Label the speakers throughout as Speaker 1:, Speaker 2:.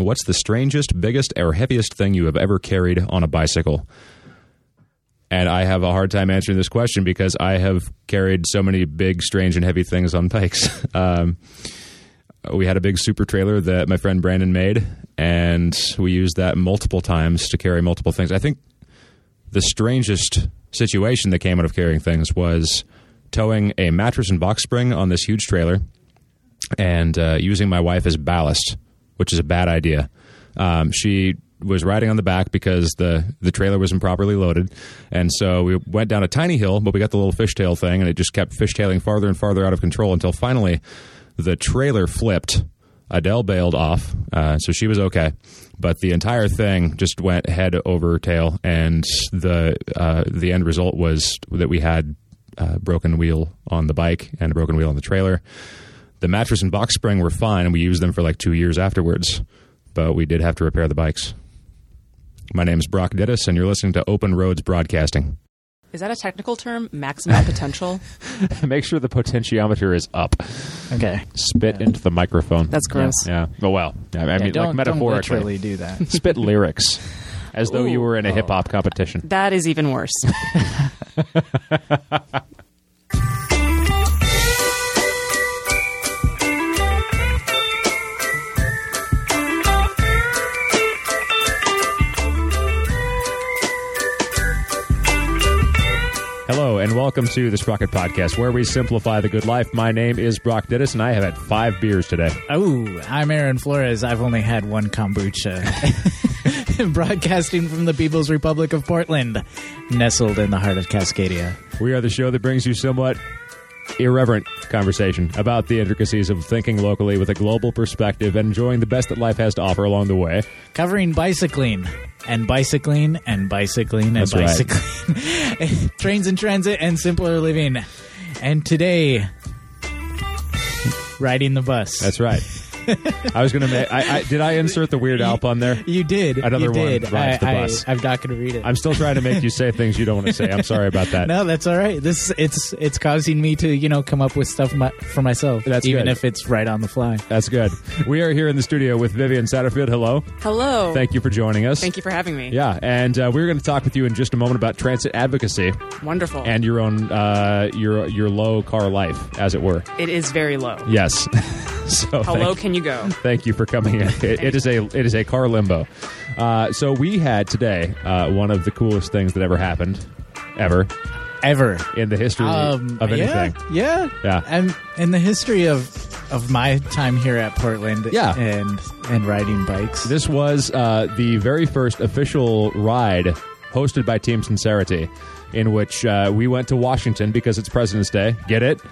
Speaker 1: What's the strangest, biggest, or heaviest thing you have ever carried on a bicycle? And I have a hard time answering this question because I have carried so many big, strange, and heavy things on bikes. We had a big super trailer that my friend Brandon made, and we used that multiple times to carry multiple things. I think the strangest situation that came out of carrying things was towing a mattress and box spring on this huge trailer and using my wife as ballast, which is a bad idea. She was riding on the back because the trailer was improperly loaded, and so we went down a tiny hill, but we got the little fishtail thing, and it just kept fishtailing farther and farther out of control until finally the trailer flipped. Adele bailed off, so she was okay, but the entire thing just went head over tail, and the end result was that we had a broken wheel on the bike and a broken wheel on the trailer. The mattress and box spring were fine, and we used them for like 2 years afterwards, but we did have to repair the bikes. My name is Brock Dittus, and you're listening to Open Roads Broadcasting.
Speaker 2: Is that a technical term? Maximum potential?
Speaker 1: Make sure the potentiometer is up.
Speaker 3: Okay.
Speaker 1: Spit into the microphone.
Speaker 2: That's gross.
Speaker 1: Yeah. Oh, well. I mean, like metaphorically.
Speaker 3: Don't literally do that.
Speaker 1: Spit lyrics. As though you were in a hip-hop competition.
Speaker 2: That is even worse.
Speaker 1: Hello, and welcome to the Sprocket Podcast, where we simplify the good life. My name is Brock Dittus, and I have had 5 beers today.
Speaker 3: Oh, I'm Aaron Flores. I've only had 1 kombucha. Broadcasting from the People's Republic of Portland, nestled in the heart of Cascadia.
Speaker 1: We are the show that brings you somewhat irreverent conversation about the intricacies of thinking locally with a global perspective and enjoying the best that life has to offer along the way.
Speaker 3: Covering bicycling and bicycling and bicycling and
Speaker 1: That's
Speaker 3: bicycling. Right. Trains in transit and simpler living. And today, riding the bus.
Speaker 1: That's right. I was going to make... did I insert the Weird Al pun there?
Speaker 3: You did.
Speaker 1: Another
Speaker 3: you
Speaker 1: one
Speaker 3: did.
Speaker 1: rides the bus.
Speaker 3: I'm not going to read it.
Speaker 1: I'm still trying to make you say things you don't want to say. I'm sorry about that.
Speaker 3: No, that's all right. It's causing me to come up with stuff for myself.
Speaker 1: That's
Speaker 3: even
Speaker 1: good.
Speaker 3: if it's right on the fly.
Speaker 1: That's good. We are here in the studio with Vivian Satterfield. Hello.
Speaker 2: Hello.
Speaker 1: Thank you for joining us.
Speaker 2: Thank you for having me.
Speaker 1: Yeah, and we're going to talk with you in just a moment about transit advocacy.
Speaker 2: Wonderful.
Speaker 1: And your own your low car life, as it were.
Speaker 2: It is very low.
Speaker 1: Yes. So
Speaker 2: how low can you go?
Speaker 1: Thank you for coming in. It is a car limbo. So we had today one of the coolest things that ever happened, ever in the history of anything.
Speaker 3: Yeah. And in the history of my time here at Portland.
Speaker 1: Yeah.
Speaker 3: And riding bikes.
Speaker 1: This was the very first official ride hosted by Team Sincerity, in which we went to Washington because it's President's Day. Get it?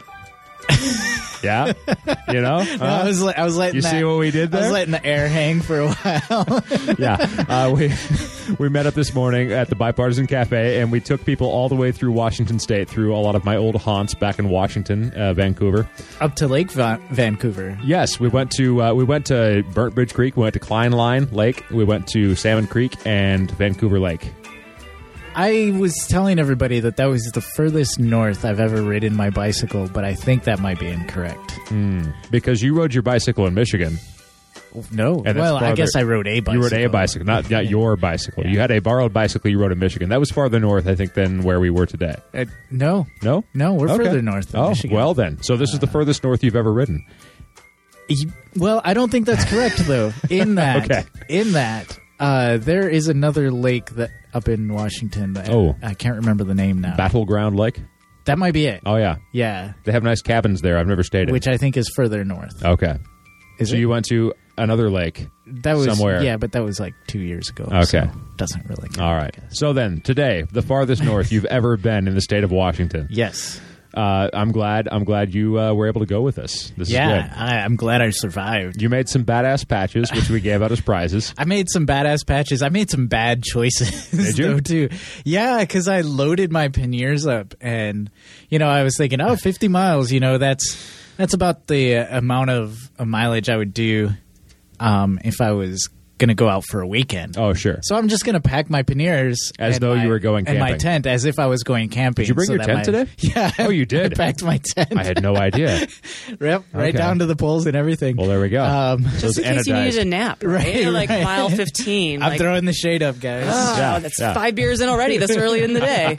Speaker 1: Yeah,
Speaker 3: No, I was letting.
Speaker 1: You see what we did there?
Speaker 3: I was letting the air hang for a while.
Speaker 1: Yeah, we met up this morning at the Bipartisan Cafe, and we took people all the way through Washington State, through a lot of my old haunts back in Washington, Vancouver,
Speaker 3: up to Lake Vancouver.
Speaker 1: Yes, we went to Burnt Bridge Creek, we went to Klein Line Lake, we went to Salmon Creek and Vancouver Lake.
Speaker 3: I was telling everybody that was the furthest north I've ever ridden my bicycle, but I think that might be incorrect.
Speaker 1: Because you rode your bicycle in Michigan.
Speaker 3: No. Well, I guess I rode a bicycle.
Speaker 1: You rode a bicycle, not your bicycle. Yeah. You had a borrowed bicycle you rode in Michigan. That was farther north, I think, than where we were today.
Speaker 3: No.
Speaker 1: No?
Speaker 3: No, we're further north than Michigan.
Speaker 1: Well then. So this is the furthest north you've ever ridden.
Speaker 3: Well, I don't think that's correct, though. In that,
Speaker 1: Okay.
Speaker 3: There is another lake that up in Washington. I can't remember the name now.
Speaker 1: Battleground Lake?
Speaker 3: That might be it.
Speaker 1: Oh, yeah.
Speaker 3: Yeah.
Speaker 1: They have nice cabins there. I've never stayed in.
Speaker 3: Which I think is further north.
Speaker 1: Okay.
Speaker 3: So
Speaker 1: you went to another lake somewhere.
Speaker 3: Yeah, but that was like 2 years ago.
Speaker 1: Okay.
Speaker 3: So doesn't really count.
Speaker 1: All right. So then, today, the farthest north you've ever been in the state of Washington.
Speaker 3: Yes.
Speaker 1: I'm glad you were able to go with us. This is good.
Speaker 3: I'm glad I survived.
Speaker 1: You made some badass patches, which we gave out as prizes.
Speaker 3: I made some badass patches. I made some bad choices.
Speaker 1: Did you?
Speaker 3: Though, too. Yeah, because I loaded my panniers up, and I was thinking, 50 miles. That's about the amount of mileage I would do if I was going to go out for a weekend.
Speaker 1: Oh, sure.
Speaker 3: So I'm just going to pack my panniers
Speaker 1: As
Speaker 3: and
Speaker 1: though you were going
Speaker 3: and my
Speaker 1: camping.
Speaker 3: tent as if I was going camping.
Speaker 1: Did you bring
Speaker 3: so
Speaker 1: your
Speaker 3: that
Speaker 1: tent today?
Speaker 3: Yeah.
Speaker 1: Oh, you did?
Speaker 3: I packed my tent.
Speaker 1: I had no idea.
Speaker 3: Yep, right
Speaker 1: Okay.
Speaker 3: down to the poles and everything.
Speaker 1: Well, there we go.
Speaker 2: Just in case you needed a nap, right?
Speaker 3: Right,
Speaker 2: Like
Speaker 3: right.
Speaker 2: mile 15.
Speaker 3: I'm
Speaker 2: like,
Speaker 3: throwing the shade up, guys.
Speaker 2: oh,
Speaker 1: Yeah,
Speaker 2: that's
Speaker 1: yeah.
Speaker 2: 5 beers in already this early in the day.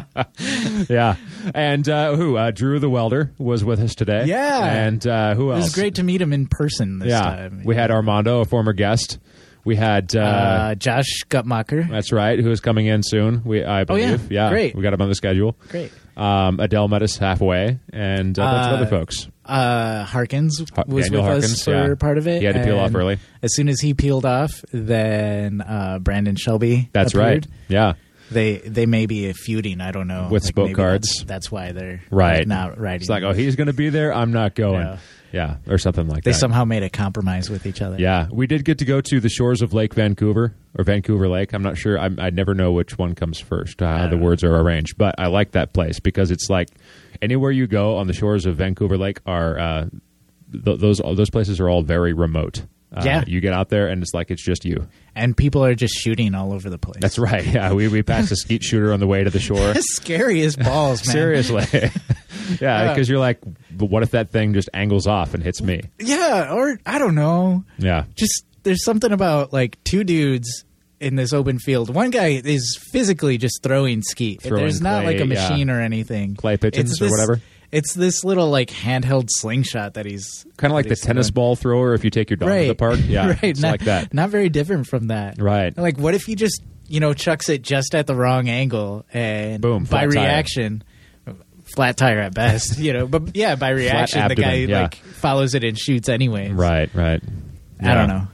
Speaker 1: Yeah. And Drew the welder was with us today.
Speaker 3: Yeah.
Speaker 1: And who
Speaker 3: It
Speaker 1: else?
Speaker 3: was great to meet him in person this
Speaker 1: Yeah.
Speaker 3: time.
Speaker 1: We had Armando, a former guest. We had
Speaker 3: Josh Gutmacher.
Speaker 1: that's right, who is coming in soon. I believe.
Speaker 3: yeah. Great.
Speaker 1: We got him on the schedule.
Speaker 3: Great.
Speaker 1: Adele met us halfway, and a bunch of other folks.
Speaker 3: Harkins was
Speaker 1: Daniel
Speaker 3: with
Speaker 1: Harkins,
Speaker 3: us for
Speaker 1: yeah.
Speaker 3: part of it.
Speaker 1: He had to peel off
Speaker 3: and
Speaker 1: early.
Speaker 3: As soon as he peeled off, then Brandon Shelby
Speaker 1: That's
Speaker 3: appeared.
Speaker 1: right. Yeah.
Speaker 3: They may be feuding. I don't know.
Speaker 1: With spoke
Speaker 3: maybe
Speaker 1: cards.
Speaker 3: That's why they're
Speaker 1: Right.
Speaker 3: not riding.
Speaker 1: It's like, oh, he's going to be there. I'm not going.
Speaker 3: No.
Speaker 1: Yeah, or something like
Speaker 3: they
Speaker 1: that.
Speaker 3: somehow made a compromise with each other.
Speaker 1: Yeah, we did get to go to the shores of Lake Vancouver or Vancouver Lake. I'm not sure. I never know which one comes first, how the words are arranged. But I like that place because it's like anywhere you go on the shores of Vancouver Lake are those places are all very remote.
Speaker 3: Yeah.
Speaker 1: You get out there and it's like it's just you.
Speaker 3: And people are just shooting all over the place.
Speaker 1: That's right. Yeah, we passed a skeet shooter on the way to the shore.
Speaker 3: That's scary as balls, man.
Speaker 1: Seriously. Yeah, because you're like, but what if that thing just angles off and hits me?
Speaker 3: Yeah, or I don't know.
Speaker 1: Yeah.
Speaker 3: Just there's something about like two dudes in this open field. One guy is physically just throwing skeet.
Speaker 1: Throwing
Speaker 3: There's not
Speaker 1: clay,
Speaker 3: like a
Speaker 1: yeah.
Speaker 3: machine or anything.
Speaker 1: Clay pigeons
Speaker 3: It's
Speaker 1: or
Speaker 3: this-
Speaker 1: whatever?
Speaker 3: It's this little like handheld slingshot that he's
Speaker 1: Kind of like
Speaker 3: that
Speaker 1: the
Speaker 3: he's
Speaker 1: tennis
Speaker 3: throwing.
Speaker 1: ball thrower if you take your dog to
Speaker 3: Right.
Speaker 1: the park. Yeah,
Speaker 3: right.
Speaker 1: it's
Speaker 3: not,
Speaker 1: like that.
Speaker 3: Not very different from that.
Speaker 1: Right.
Speaker 3: Like, what if he just chucks it just at the wrong angle and
Speaker 1: Boom,
Speaker 3: by
Speaker 1: flat tire.
Speaker 3: reaction, flat tire at best, But yeah, by reaction, the guy
Speaker 1: abdomen, yeah.
Speaker 3: like follows it and shoots anyways.
Speaker 1: Right.
Speaker 3: I don't know.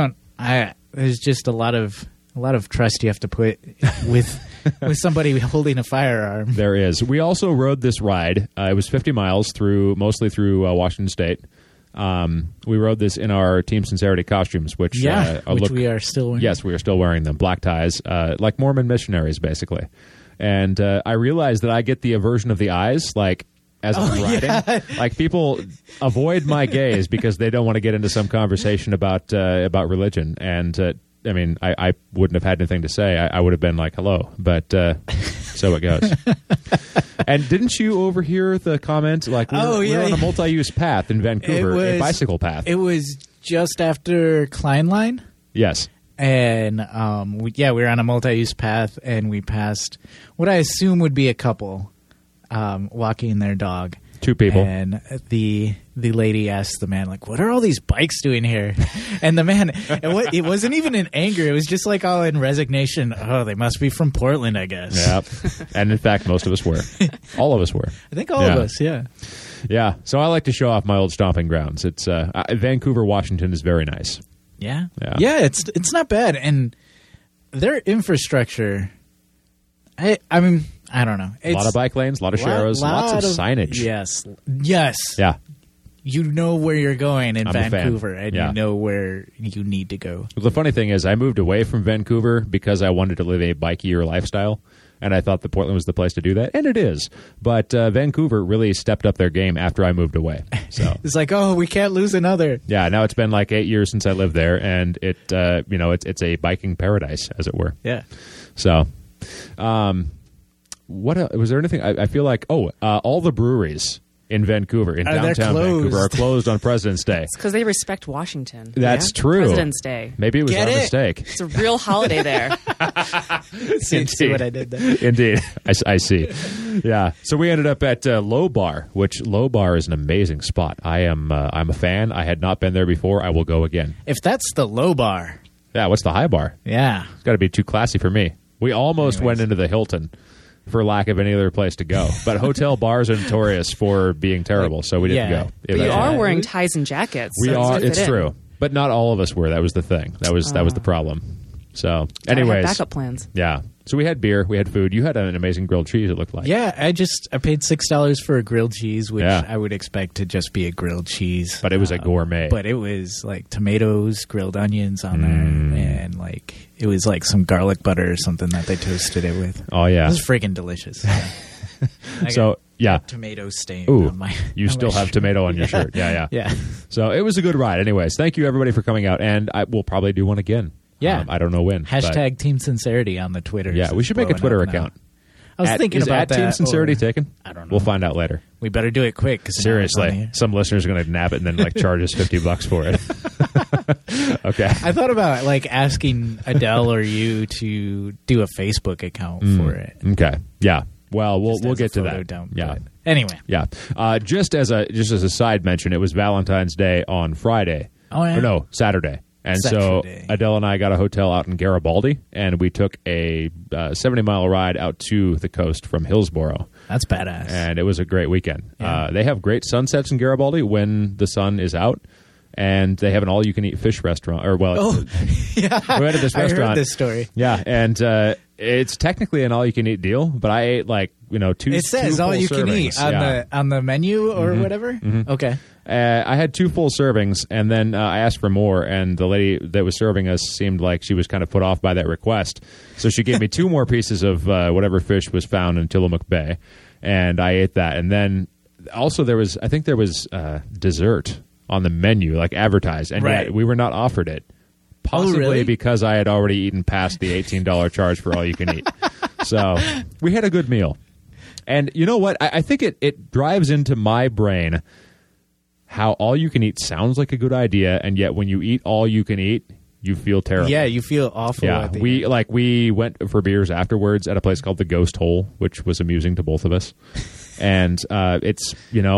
Speaker 3: There's just a lot of trust you have to put with somebody holding a firearm.
Speaker 1: There is. We also rode this ride. It was 50 miles mostly through Washington State. We rode this in our Team Sincerity costumes, which
Speaker 3: Which we are still wearing.
Speaker 1: Yes, we are still wearing them. Black ties, like Mormon missionaries, basically. And I realized that I get the aversion of the eyes, like as I'm riding.
Speaker 3: yeah.
Speaker 1: Like people avoid my gaze because they don't want to get into some conversation about religion. And I mean, I wouldn't have had anything to say. I would have been like, hello. But so it goes. And didn't you overhear the comment? Like, we're on a multi-use path in Vancouver, a bicycle path.
Speaker 3: It was just after Kleinline.
Speaker 1: Yes.
Speaker 3: And we were on a multi-use path, and we passed what I assume would be a couple walking their dog.
Speaker 1: Two people.
Speaker 3: And the lady asked the man, like, what are all these bikes doing here? And the man, it wasn't even in anger. It was just like all in resignation. Oh, they must be from Portland, I guess.
Speaker 1: Yep. And in fact, most of us were. All of us were.
Speaker 3: I think all of us, yeah.
Speaker 1: Yeah. So I like to show off my old stomping grounds. It's Vancouver, Washington is very nice.
Speaker 3: Yeah.
Speaker 1: Yeah.
Speaker 3: Yeah, it's not bad. And their infrastructure, I mean, I don't know.
Speaker 1: A lot of bike lanes, a lot of sharrows, lots of signage.
Speaker 3: Yes.
Speaker 1: Yeah.
Speaker 3: You know where you're going in
Speaker 1: I'm a fan.
Speaker 3: Vancouver, and
Speaker 1: Yeah.
Speaker 3: you know where you need to go.
Speaker 1: Well, the funny thing is I moved away from Vancouver because I wanted to live a bikier lifestyle. And I thought that Portland was the place to do that. And it is. But Vancouver really stepped up their game after I moved away. So
Speaker 3: It's like, oh, we can't lose another.
Speaker 1: yeah, now it's been like 8 years since I lived there. And it's a biking paradise, as it were.
Speaker 3: Yeah.
Speaker 1: So, what was there anything? I feel like all the breweries in Vancouver, in
Speaker 3: They're
Speaker 1: downtown Vancouver,
Speaker 3: closed.
Speaker 1: are closed on President's Day.
Speaker 2: It's because they respect Washington.
Speaker 1: That's true.
Speaker 2: President's Day.
Speaker 1: Maybe it was
Speaker 3: Get
Speaker 1: our
Speaker 3: it?
Speaker 1: mistake.
Speaker 2: It's a real holiday there.
Speaker 3: See what I did there?
Speaker 1: Indeed, I see. Yeah. So we ended up at Low Bar, which Low Bar is an amazing spot. I'm a fan. I had not been there before. I will go again.
Speaker 3: If that's the low bar,
Speaker 1: Yeah. What's the high bar?
Speaker 3: yeah.
Speaker 1: It's got to be too classy for me. We almost went into the Hilton for lack of any other place to go, but hotel bars are notorious for being terrible, so we didn't
Speaker 3: Yeah.
Speaker 1: go.
Speaker 2: But you
Speaker 1: Eventually.
Speaker 2: are wearing ties and jackets.
Speaker 1: We
Speaker 2: so
Speaker 1: are.
Speaker 2: gonna fit
Speaker 1: It's
Speaker 2: in.
Speaker 1: true, but not all of us were. That was the thing. That was the problem. So,
Speaker 2: I had
Speaker 1: anyways,
Speaker 2: backup plans.
Speaker 1: yeah. So we had beer, we had food. You had an amazing grilled cheese. It looked like.
Speaker 3: Yeah, I paid $6 for a grilled cheese, which
Speaker 1: Yeah.
Speaker 3: I would expect to just be a grilled cheese.
Speaker 1: But it was a gourmet.
Speaker 3: But it was like tomatoes, grilled onions on there, and like it was like some garlic butter or something that they toasted it with.
Speaker 1: Oh
Speaker 3: It
Speaker 1: yeah.
Speaker 3: was freaking delicious. I
Speaker 1: So
Speaker 3: got
Speaker 1: yeah.
Speaker 3: tomato stain
Speaker 1: Ooh,
Speaker 3: on my.
Speaker 1: you
Speaker 3: on
Speaker 1: still
Speaker 3: my
Speaker 1: have
Speaker 3: shirt.
Speaker 1: tomato on your shirt. Yeah.
Speaker 3: Yeah.
Speaker 1: So it was a good ride. Anyways, thank you everybody for coming out, and I will probably do one again.
Speaker 3: Yeah.
Speaker 1: I don't know when. but-
Speaker 3: Hashtag Team Sincerity on the Twitter.
Speaker 1: yeah, we should make a Twitter account.
Speaker 3: I was thinking
Speaker 1: is
Speaker 3: about
Speaker 1: at
Speaker 3: that.
Speaker 1: Team Sincerity
Speaker 3: or-
Speaker 1: taken?
Speaker 3: I don't know.
Speaker 1: We'll find out later.
Speaker 3: We better do it quick. 'Cause now
Speaker 1: Seriously,
Speaker 3: it's on the-
Speaker 1: some listeners are going to nab it and then like charge us $50 for it. Okay.
Speaker 3: I thought about like asking Adele or you to do a Facebook account for it.
Speaker 1: Okay. Yeah. Well,
Speaker 3: Just
Speaker 1: we'll
Speaker 3: as
Speaker 1: get
Speaker 3: a
Speaker 1: to
Speaker 3: photo
Speaker 1: that.
Speaker 3: dump,
Speaker 1: Yeah.
Speaker 3: but anyway.
Speaker 1: Yeah. Just as a side mention, it was Valentine's Day on Friday.
Speaker 3: Oh, yeah?
Speaker 1: Or no, Saturday. And
Speaker 3: Saturday.
Speaker 1: so Adele and I got a hotel out in Garibaldi, and we took a 70-mile ride out to the coast from Hillsborough.
Speaker 3: That's badass.
Speaker 1: And it was a great weekend.
Speaker 3: Yeah.
Speaker 1: They have great sunsets in Garibaldi when the sun is out, and they have an all-you-can-eat fish restaurant. Or well,
Speaker 3: yeah.
Speaker 1: we went to this
Speaker 3: I
Speaker 1: restaurant.
Speaker 3: heard this story.
Speaker 1: Yeah, and it's technically an all-you-can-eat deal, but I ate two.
Speaker 3: It says
Speaker 1: two
Speaker 3: all
Speaker 1: full
Speaker 3: you can eat
Speaker 1: servings.
Speaker 3: on the menu or whatever. Okay.
Speaker 1: I had 2 full servings, and then I asked for more, and the lady that was serving us seemed like she was kind of put off by that request. So she gave me 2 more pieces of whatever fish was found in Tillamook Bay, and I ate that. And then also there was dessert on the menu, like advertised, and
Speaker 3: Right.
Speaker 1: yet we were not offered it. Possibly
Speaker 3: really?
Speaker 1: because I had already eaten past the $18 charge for all you can eat. So we had a good meal. And you know what? I think it drives into my brain how all you can eat sounds like a good idea, and yet when you eat all you can eat, you feel terrible.
Speaker 3: Yeah, you feel awful.
Speaker 1: Yeah,
Speaker 3: at the
Speaker 1: we
Speaker 3: end.
Speaker 1: we went for beers afterwards at a place called the Ghost Hole, which was amusing to both of us. And it's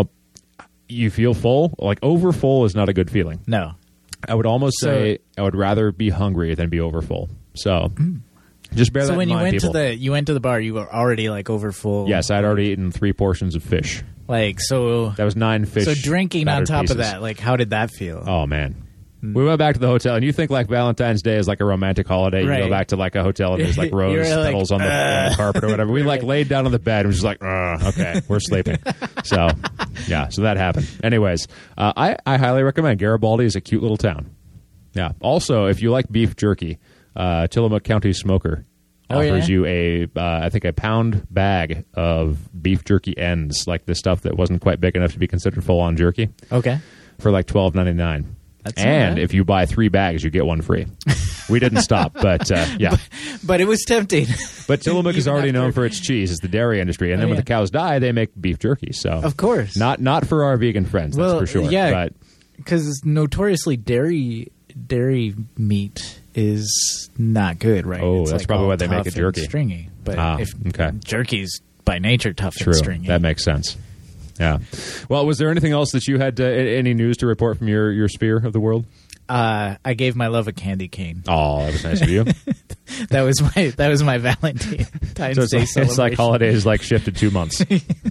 Speaker 1: you feel full. Like over full is not a good feeling.
Speaker 3: No.
Speaker 1: I would almost say I would rather be hungry than be over full. So just bear that
Speaker 3: So when
Speaker 1: in
Speaker 3: you
Speaker 1: mind,
Speaker 3: went
Speaker 1: people.
Speaker 3: you went to the bar, you were already like over full.
Speaker 1: Yes, I'd already eaten 3 portions of fish.
Speaker 3: Like so.
Speaker 1: That was 9 fish.
Speaker 3: So drinking on
Speaker 1: battered
Speaker 3: top
Speaker 1: pieces.
Speaker 3: of that, like how did that feel?
Speaker 1: Oh man. We went back to the hotel, and you think like Valentine's Day is like a romantic holiday. You
Speaker 3: Right.
Speaker 1: go back to like a hotel, and there's like rose
Speaker 3: You're like,
Speaker 1: petals on the carpet or whatever. We like laid down on the bed and was just like, okay, we're sleeping. So yeah, so that happened. Anyways, I highly recommend. Garibaldi is a cute little town. Yeah. Also, if you like beef jerky, Tillamook County Smoker offers you I think a pound bag of beef jerky ends, like the stuff that wasn't quite big enough to be considered full-on jerky,
Speaker 3: Okay.
Speaker 1: for like $12.99.
Speaker 3: That's not
Speaker 1: And
Speaker 3: bad.
Speaker 1: if you buy 3 bags, you get 1 free. We didn't stop, but yeah.
Speaker 3: But it was tempting.
Speaker 1: But Tillamook is
Speaker 3: Even
Speaker 1: already known
Speaker 3: after-
Speaker 1: for its cheese. It's the dairy industry. And then when
Speaker 3: yeah.
Speaker 1: the cows die, they make beef jerky. So
Speaker 3: Of course.
Speaker 1: Not for our vegan friends,
Speaker 3: Well,
Speaker 1: that's for sure.
Speaker 3: yeah.
Speaker 1: But
Speaker 3: Because notoriously dairy meat is not good, right?
Speaker 1: Oh,
Speaker 3: It's
Speaker 1: that's
Speaker 3: like
Speaker 1: probably
Speaker 3: all
Speaker 1: why they make
Speaker 3: tough
Speaker 1: it
Speaker 3: and
Speaker 1: jerky.
Speaker 3: stringy. But if
Speaker 1: okay.
Speaker 3: jerky's by nature tough
Speaker 1: true.
Speaker 3: and stringy.
Speaker 1: That makes sense. Yeah. Well, was there anything else that you had, any news to report from your sphere of the world?
Speaker 3: I gave my love a candy cane.
Speaker 1: Oh, that was nice of you.
Speaker 3: That was my Valentine's
Speaker 1: So it's
Speaker 3: Day
Speaker 1: like,
Speaker 3: celebration.
Speaker 1: it's like holidays like shifted 2 months.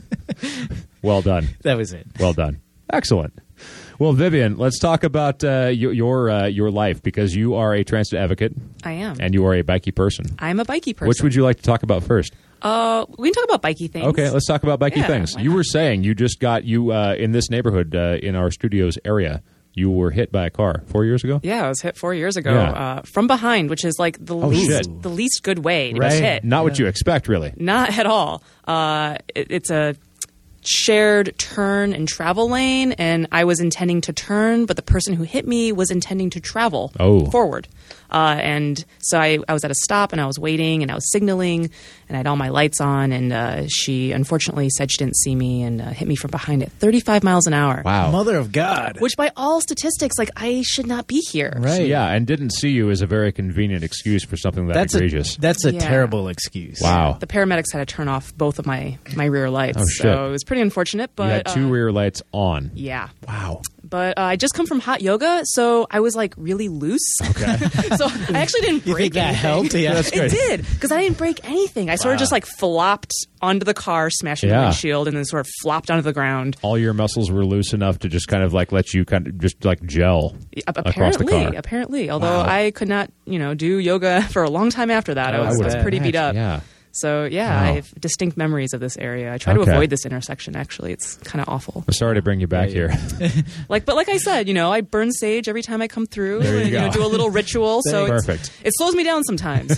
Speaker 1: Well done.
Speaker 3: That was it.
Speaker 1: Well done. Excellent. Well, Vivian, let's talk about your life, because you are a transit advocate
Speaker 2: I am.
Speaker 1: and you are a bikey person.
Speaker 2: I'm a bikey person.
Speaker 1: Which would you like to talk about first?
Speaker 2: we can talk about bikey things.
Speaker 1: Okay, let's talk about bikey
Speaker 2: Yeah,
Speaker 1: things.
Speaker 2: why
Speaker 1: You
Speaker 2: not?
Speaker 1: were saying you just got in this neighborhood in our studios area. You were hit by a car 4 years ago.
Speaker 2: Yeah, I was hit 4 years ago
Speaker 1: Yeah.
Speaker 2: from behind, which is like the
Speaker 1: shit.
Speaker 2: least good way to
Speaker 3: Right.
Speaker 2: get hit.
Speaker 1: Not what you expect, really.
Speaker 2: Not at all. It's a shared turn and travel lane, and I was intending to turn, but the person who hit me was intending to travel forward. And so I was at a stop, and I was waiting, and I was signaling, and I had all my lights on, and she unfortunately said she didn't see me and hit me from behind at 35 miles an hour.
Speaker 1: Wow.
Speaker 3: Mother of God.
Speaker 2: Which by all statistics, like, I should not be here.
Speaker 3: Right.
Speaker 1: Yeah, and didn't see you is a very convenient excuse for something that egregious.
Speaker 3: That's a
Speaker 2: Yeah.
Speaker 3: terrible excuse.
Speaker 1: Wow.
Speaker 2: The paramedics had to turn off both of my rear lights.
Speaker 1: Oh, shit.
Speaker 2: So it was pretty unfortunate. But
Speaker 1: You had 2 rear lights on.
Speaker 2: yeah.
Speaker 1: Wow.
Speaker 2: But I just come from hot yoga, so I was like really loose.
Speaker 1: Okay.
Speaker 2: So I actually didn't
Speaker 3: You
Speaker 2: break
Speaker 3: think that
Speaker 2: anything.
Speaker 3: helped? Yeah.
Speaker 1: That's good.
Speaker 2: It did, because I didn't break anything. I sort of just like flopped onto the car, smashing the
Speaker 1: Yeah.
Speaker 2: windshield, and then sort of flopped onto the ground.
Speaker 1: All your muscles were loose enough to just kind of like let you kind of just like gel across the car.
Speaker 2: Apparently. Although
Speaker 1: Wow.
Speaker 2: I could not, do yoga for a long time after that. I was
Speaker 3: would
Speaker 2: pretty beat up.
Speaker 1: Yeah.
Speaker 2: So yeah, I have distinct memories of this area. I try to avoid this intersection. Actually, it's kind of awful.
Speaker 1: I'm sorry to bring you back here.
Speaker 2: But like I said, I burn sage every time I come through, and do a little ritual. So
Speaker 1: perfect.
Speaker 2: It slows me down sometimes.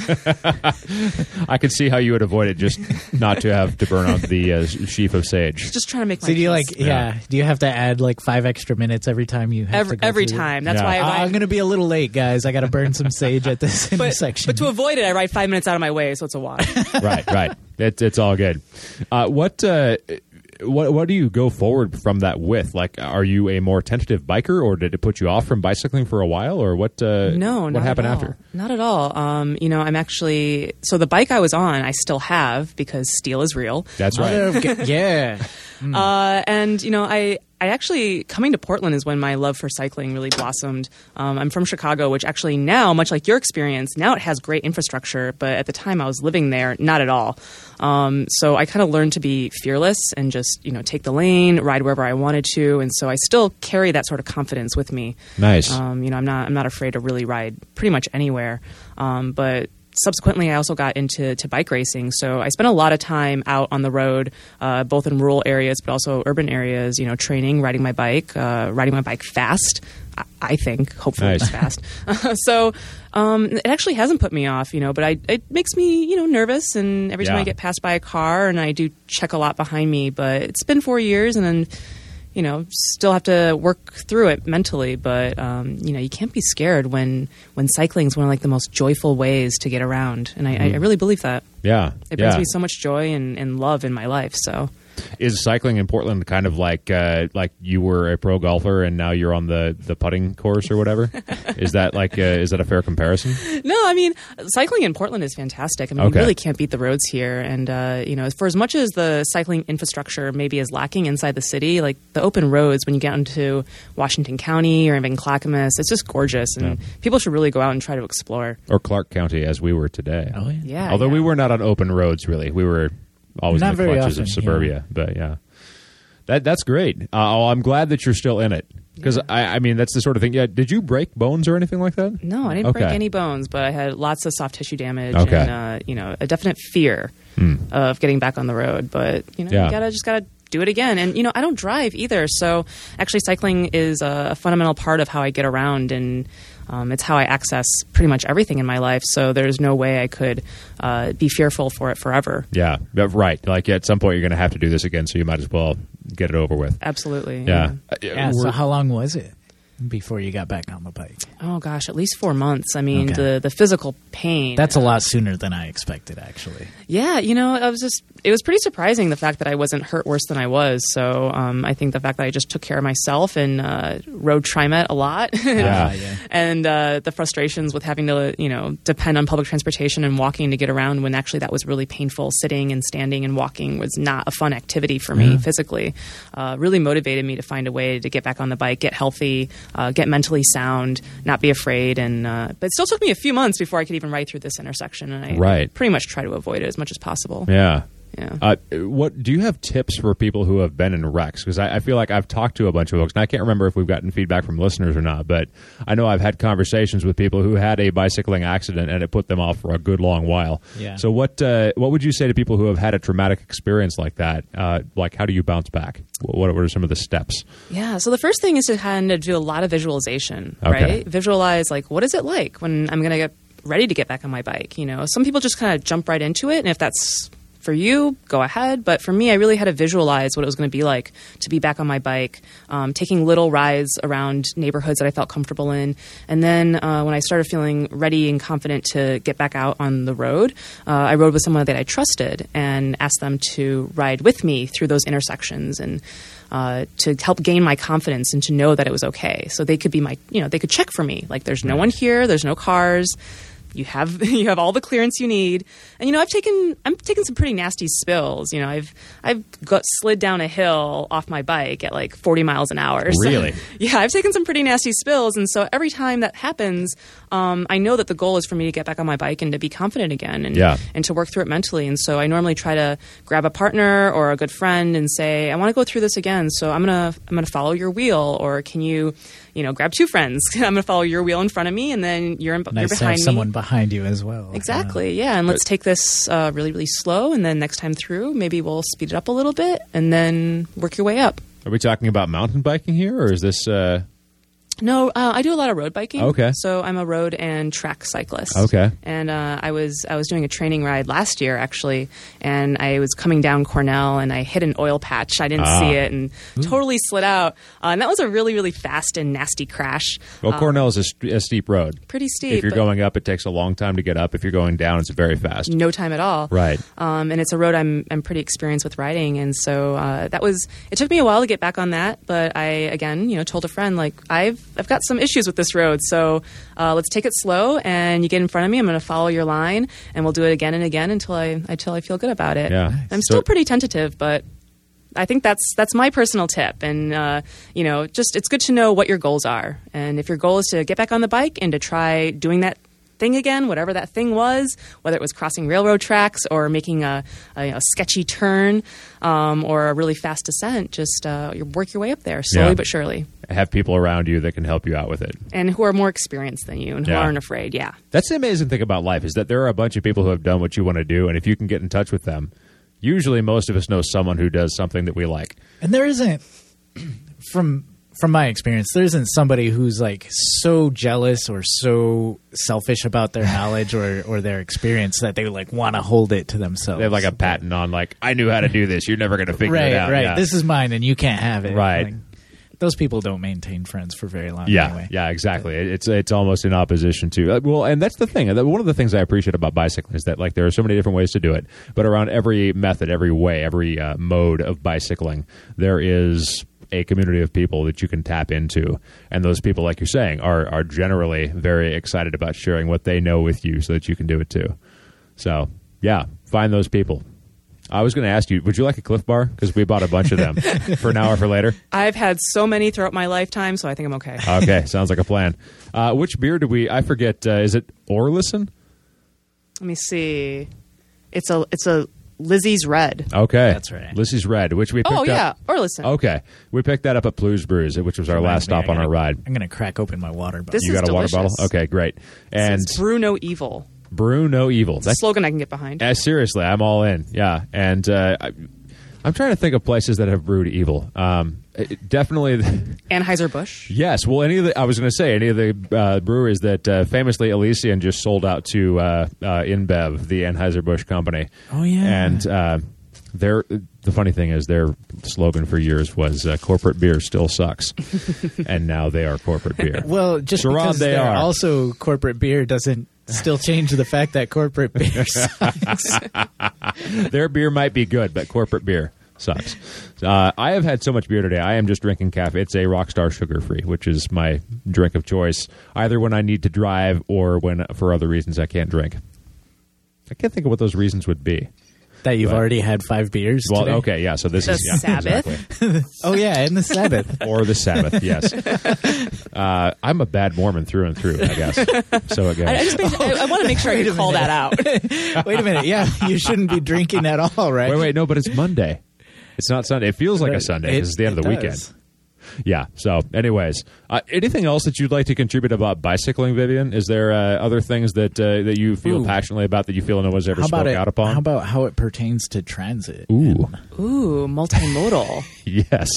Speaker 1: I could see how you would avoid it, just not to have to burn on the sheaf of sage.
Speaker 2: Just trying to make.
Speaker 3: So do you do you have to add 5 extra minutes every time you have
Speaker 2: every time? That's why
Speaker 3: I'm going to be a little late, guys. I got to burn some sage at this intersection.
Speaker 2: But to avoid it, I ride 5 minutes out of my way, so it's a wash.
Speaker 1: Right. It's all good. What do you go forward from that with? Are you a more tentative biker, or did it put you off from bicycling for a while, or what?
Speaker 2: No,
Speaker 1: what happened after?
Speaker 2: Not at all. I'm actually the bike I was on, I still have because steel is real.
Speaker 1: That's right.
Speaker 3: Yeah.
Speaker 2: And I actually, coming to Portland is when my love for cycling really blossomed. I'm from Chicago, which actually now, much like your experience, now it has great infrastructure, but at the time I was living there, not at all. So I kind of learned to be fearless and just, take the lane, ride wherever I wanted to. And so I still carry that sort of confidence with me.
Speaker 1: Nice.
Speaker 2: I'm not afraid to really ride pretty much anywhere. But subsequently, I also got into bike racing. So I spent a lot of time out on the road, both in rural areas, but also urban areas, training, riding my bike fast, I think, hopefully it's fast. So it actually hasn't put me off, but it makes me, nervous. And every time I get passed by a car, and I do check a lot behind me, but it's been 4 years, and then still have to work through it mentally, but you can't be scared when cycling is one of the most joyful ways to get around, and I really believe that.
Speaker 1: Yeah,
Speaker 2: it brings me so much joy and love in my life. So,
Speaker 1: is cycling in Portland kind of like you were a pro golfer and now you're on the putting course or whatever? Is that is that a fair comparison?
Speaker 2: No, I mean, cycling in Portland is fantastic. I mean, you really can't beat the roads here. And, for as much as the cycling infrastructure maybe is lacking inside the city, the open roads when you get into Washington County or even Clackamas, it's just gorgeous. And people should really go out and try to explore.
Speaker 1: Or Clark County, as we were today.
Speaker 3: Oh, yeah.
Speaker 1: Although we were not on open roads, really. We were always
Speaker 3: not
Speaker 1: in the clutches of suburbia. But, that's great. I'm glad that you're still in it. Because, I mean, that's the sort of thing. Yeah, did you break bones or anything like that?
Speaker 2: No, I didn't break any bones, but I had lots of soft tissue damage and, a definite fear of getting back on the road. But, you gotta do it again. And, I don't drive either. So, actually, cycling is a fundamental part of how I get around, and it's how I access pretty much everything in my life. So there's no way I could be fearful for it forever.
Speaker 1: Yeah, right. At some point, you're going to have to do this again, so you might as well get it over with.
Speaker 2: Absolutely.
Speaker 1: Yeah.
Speaker 3: So how long was it before you got back on the bike?
Speaker 2: Oh, gosh, at least 4 months. I mean, the physical pain.
Speaker 3: That's a lot sooner than I expected, actually.
Speaker 2: Yeah, it was pretty surprising, the fact that I wasn't hurt worse than I was. So I think the fact that I just took care of myself and rode TriMet a lot. And the frustrations with having to, depend on public transportation and walking to get around, when actually that was really painful. Sitting and standing and walking was not a fun activity for me physically. Really motivated me to find a way to get back on the bike, get healthy, get mentally sound, not be afraid. And but it still took me a few months before I could even ride through this intersection. And I pretty much try to avoid it as much as possible.
Speaker 1: Yeah. What do you have tips for people who have been in wrecks? Because I feel like I've talked to a bunch of folks, and I can't remember if we've gotten feedback from listeners or not, but I know I've had conversations with people who had a bicycling accident and it put them off for a good long while.
Speaker 3: Yeah.
Speaker 1: So what would you say to people who have had a traumatic experience like that? How do you bounce back? What are some of the steps?
Speaker 2: Yeah, so the first thing is to kind of do a lot of visualization, right? Visualize, what is it like when I'm going to get ready to get back on my bike? Some people just kind of jump right into it, and if that's for you, go ahead. But for me, I really had to visualize what it was going to be like to be back on my bike, taking little rides around neighborhoods that I felt comfortable in. And then when I started feeling ready and confident to get back out on the road, I rode with someone that I trusted and asked them to ride with me through those intersections and to help gain my confidence and to know that it was okay. So they could be they could check for me. There's no one here, there's no cars. You have all the clearance you need, and I'm taking some pretty nasty spills. I've slid down a hill off my bike at 40 miles an hour.
Speaker 1: Really?
Speaker 2: So, yeah, I've taken some pretty nasty spills, and so every time that happens, I know that the goal is for me to get back on my bike and to be confident again, and to work through it mentally. And so I normally try to grab a partner or a good friend and say, I want to go through this again, so I'm gonna follow your wheel, or can you grab 2 friends. I'm going to follow your wheel in front of me, and then you're
Speaker 3: nice
Speaker 2: behind
Speaker 3: to have
Speaker 2: me.
Speaker 3: someone behind you as well.
Speaker 2: Exactly, yeah. And let's take this really, really slow, and then next time through, maybe we'll speed it up a little bit, and then work your way up.
Speaker 1: Are we talking about mountain biking here, or is this...
Speaker 2: No, I do a lot of road biking.
Speaker 1: Okay.
Speaker 2: So I'm a road and track cyclist.
Speaker 1: Okay.
Speaker 2: And I was doing a training ride last year, actually, and I was coming down Cornell, and I hit an oil patch. I didn't see it, and totally slid out. And that was a really, really fast and nasty crash.
Speaker 1: Well, Cornell is a steep road.
Speaker 2: Pretty steep.
Speaker 1: If you're going up, it takes a long time to get up. If you're going down, it's very fast.
Speaker 2: No time at all.
Speaker 1: Right.
Speaker 2: And it's a road I'm pretty experienced with riding, and so it took me a while to get back on that, but I, again, told a friend, like, I've got some issues with this road, so let's take it slow, and you get in front of me, I'm going to follow your line, and we'll do it again and again until I feel good about it.
Speaker 1: Yeah.
Speaker 2: I'm still pretty tentative, but I think that's my personal tip, and just it's good to know what your goals are, and if your goal is to get back on the bike and to try doing that thing again, whatever that thing was, whether it was crossing railroad tracks or making a sketchy turn or a really fast descent, just you work your way up there slowly but surely.
Speaker 1: Have people around you that can help you out with it.
Speaker 2: And who are more experienced than you and who aren't afraid, yeah.
Speaker 1: That's the amazing thing about life, is that there are a bunch of people who have done what you want to do, and if you can get in touch with them, usually most of us know someone who does something that we like.
Speaker 3: And there isn't, from my experience, there isn't somebody who's like so jealous or so selfish about their knowledge or their experience that they like want to hold it to themselves.
Speaker 1: They have like a patent on, like, I knew how to do this. You're never going to figure it out.
Speaker 3: Right,
Speaker 1: yeah.
Speaker 3: This is mine and you can't have it.
Speaker 1: Right.
Speaker 3: Like, those people don't maintain friends for very long anyway.
Speaker 1: Yeah, exactly. It's almost in opposition to... well, and that's the thing. One of the things I appreciate about bicycling is that, like, there are so many different ways to do it, but around every method, every way, every mode of bicycling, there is a community of people that you can tap into. And those people, like you're saying, are generally very excited about sharing what they know with you so that you can do it too. So, yeah, find those people. I was going to ask you, would you like a Cliff Bar? Because we bought a bunch of them for now or for later.
Speaker 2: I've had so many throughout my lifetime, so I think I'm okay.
Speaker 1: Okay, sounds like a plan. Which beer do we... I forget, is it Orlison?
Speaker 2: Let me see. It's a Lizzie's Red.
Speaker 1: Okay.
Speaker 3: That's right.
Speaker 1: Lizzie's Red, which we picked up...
Speaker 2: Oh, yeah, Orlison.
Speaker 1: Okay. We picked that up at Blues Brews, which was our last stop on our ride.
Speaker 3: I'm going to crack open my water bottle.
Speaker 2: This
Speaker 1: You
Speaker 2: is
Speaker 1: got a
Speaker 2: delicious.
Speaker 1: water bottle? Okay, great. And
Speaker 2: It's Brew No Evil.
Speaker 1: Brew No Evil.
Speaker 2: It's a slogan I can get behind.
Speaker 1: Seriously, I'm all in. Yeah. And I'm trying to think of places that have brewed evil. Definitely.
Speaker 2: Anheuser-Busch.
Speaker 1: Yes. Well, I was going to say, any of the breweries that famously Elysian just sold out to InBev, the Anheuser-Busch company.
Speaker 3: Oh, yeah.
Speaker 1: And the funny thing is their slogan for years was corporate beer still sucks. And now they are corporate beer.
Speaker 3: Well, just
Speaker 1: Surround
Speaker 3: because
Speaker 1: they
Speaker 3: they're
Speaker 1: are.
Speaker 3: also corporate beer doesn't still change the fact that corporate beer sucks.
Speaker 1: Their beer might be good, but corporate beer sucks. I have had so much beer today. I am just drinking cafe. It's a Rockstar sugar-free, which is my drink of choice, either when I need to drive or when, for other reasons, I can't drink. I can't think of what those reasons would be.
Speaker 3: That you've already had 5 beers
Speaker 1: Well,
Speaker 3: today?
Speaker 1: okay, yeah, so this
Speaker 2: The
Speaker 1: is... Yeah,
Speaker 2: Sabbath.
Speaker 1: exactly.
Speaker 3: Oh, yeah, and the Sabbath.
Speaker 1: Or the Sabbath, yes. I'm a bad Mormon through and through, I guess. So again,
Speaker 2: I want to make sure I can call that out.
Speaker 3: Wait a minute. Yeah, you shouldn't be drinking at all, right?
Speaker 1: wait, no, but it's Monday. It's not Sunday. It feels like a Sunday because it's the end of the weekend. Yeah. So, anyways, anything else that you'd like to contribute about bicycling, Vivian? Is there other things that you feel passionately about that you feel no one's ever spoke out upon?
Speaker 3: How about how it pertains to transit?
Speaker 1: Ooh,
Speaker 2: multimodal.
Speaker 1: Yes.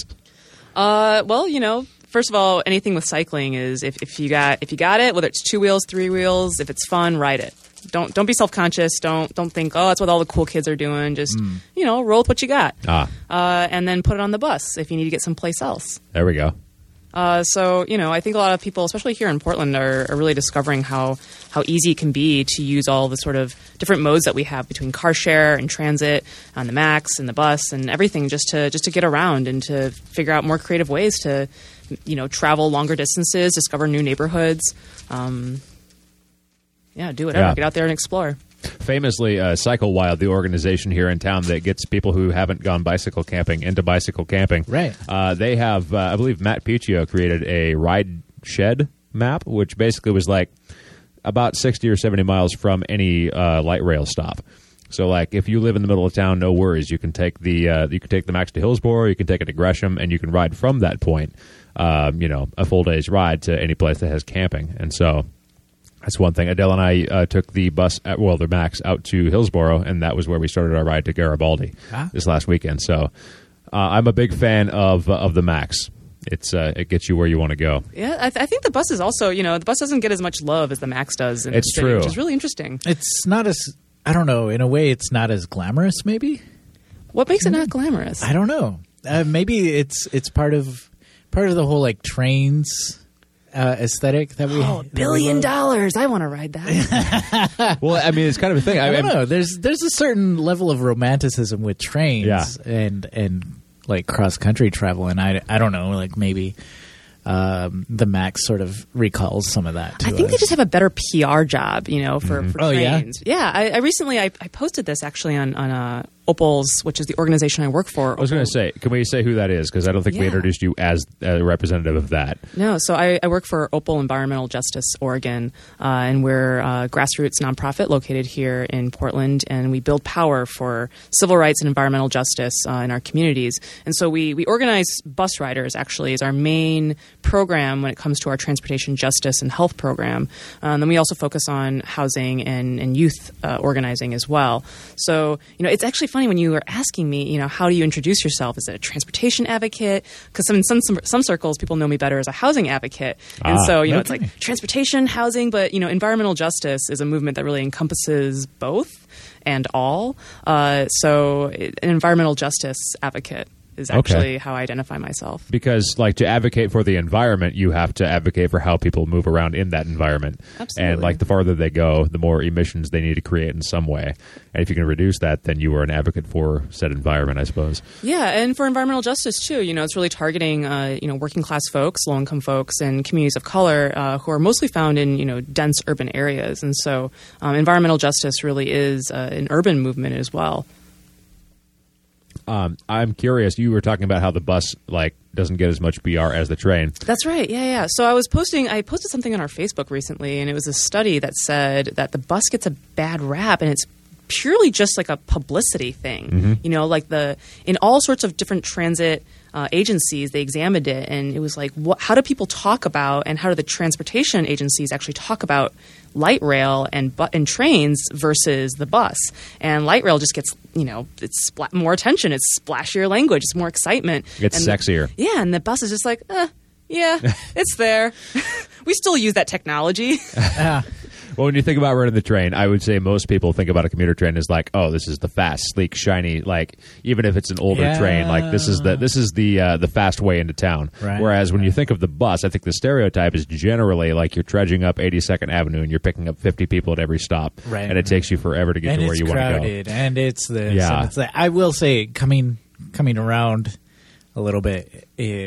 Speaker 2: Well, first of all, anything with cycling is if you got it, whether it's 2 wheels, 3 wheels, if it's fun, ride it. Don't be self-conscious. Don't think, oh, that's what all the cool kids are doing. Just, roll with what you got. And then put it on the bus if you need to get someplace else.
Speaker 1: There we go.
Speaker 2: So, I think a lot of people, especially here in Portland, are really discovering how easy it can be to use all the sort of different modes that we have between car share and transit on the Max and the bus and everything just to get around and to figure out more creative ways to, travel longer distances, discover new neighborhoods. Do whatever.
Speaker 1: Yeah.
Speaker 2: Get out there and explore.
Speaker 1: Famously, Cycle Wild, the organization here in town that gets people who haven't gone bicycle camping into bicycle camping.
Speaker 3: Right.
Speaker 1: They have, I believe Matt Piccio created a ride shed map, which basically was like about 60 or 70 miles from any light rail stop. So, like, if you live in the middle of town, no worries. You can take the Max to Hillsboro, you can take it to Gresham, and you can ride from that point. A full day's ride to any place that has camping, and so. That's one thing. Adele and I took the the Max out to Hillsboro, and that was where we started our ride to Garibaldi this last weekend. So I'm a big fan of the Max. It gets you where you want to go.
Speaker 2: Yeah, I think the bus is also, the bus doesn't get as much love as the Max does in the city,
Speaker 1: true.
Speaker 2: Which is really interesting.
Speaker 3: It's not as, I don't know, in a way it's not as glamorous, maybe?
Speaker 2: What makes it not glamorous?
Speaker 3: I don't know. Maybe it's part of the whole, like, trains aesthetic that we
Speaker 2: $1 billion. I want to ride that.
Speaker 1: Well, I mean, it's kind of a thing.
Speaker 3: I don't know. There's a certain level of romanticism with trains and like cross country travel, and I don't know, like maybe the Max sort of recalls some of that to
Speaker 2: I think they just have a better PR job, for trains.
Speaker 3: Yeah?
Speaker 2: I recently I posted this actually on Opal's, which is the organization I work for.
Speaker 1: I was going to say, can we say who that is? Because I don't think we introduced you as a representative of that.
Speaker 2: No, so I work for Opal Environmental Justice Oregon, and we're a grassroots nonprofit located here in Portland, and we build power for civil rights and environmental justice in our communities. And so we organize bus riders, actually, as our main program when it comes to our transportation justice and health program. Then we also focus on housing and youth organizing as well. So, it's actually funny when you were asking me, how do you introduce yourself? Is it a transportation advocate? Because in some circles, people know me better as a housing advocate. And it's like transportation, housing, but, environmental justice is a movement that really encompasses both and all. So an environmental justice advocate is actually how I identify myself.
Speaker 1: Because, like, to advocate for the environment, you have to advocate for how people move around in that environment.
Speaker 2: Absolutely.
Speaker 1: And, like, the farther they go, the more emissions they need to create in some way. And if you can reduce that, then you are an advocate for said environment, I suppose.
Speaker 2: Yeah, and for environmental justice, too. It's really targeting, working class folks, low-income folks, and communities of color who are mostly found in, dense urban areas. And so environmental justice really is an urban movement as well.
Speaker 1: I'm curious. You were talking about how the bus doesn't get as much PR as the train.
Speaker 2: That's right. Yeah. So I posted something on our Facebook recently, and it was a study that said that the bus gets a bad rap, and it's purely just like a publicity thing. Mm-hmm. In all sorts of different transit agencies, they examined it, and it was like, how do people talk about, and how do the transportation agencies actually talk about light rail and trains versus the bus? And light rail just gets, it's more attention, it's splashier language, it's more excitement.
Speaker 1: It's sexier.
Speaker 2: Yeah, and the bus is just like, it's there. We still use that technology.
Speaker 1: Well, when you think about riding the train, I would say most people think about a commuter train as like, oh, this is the fast, sleek, shiny. Like, even if it's an older train, like this is the fast way into town.
Speaker 3: Right.
Speaker 1: Whereas when you think of the bus, I think the stereotype is generally like you're trudging up 82nd Avenue and you're picking up 50 people at every stop, and it takes you forever to get to where you want to go.
Speaker 3: And it's this. Yeah. It's I will say, coming around a little bit,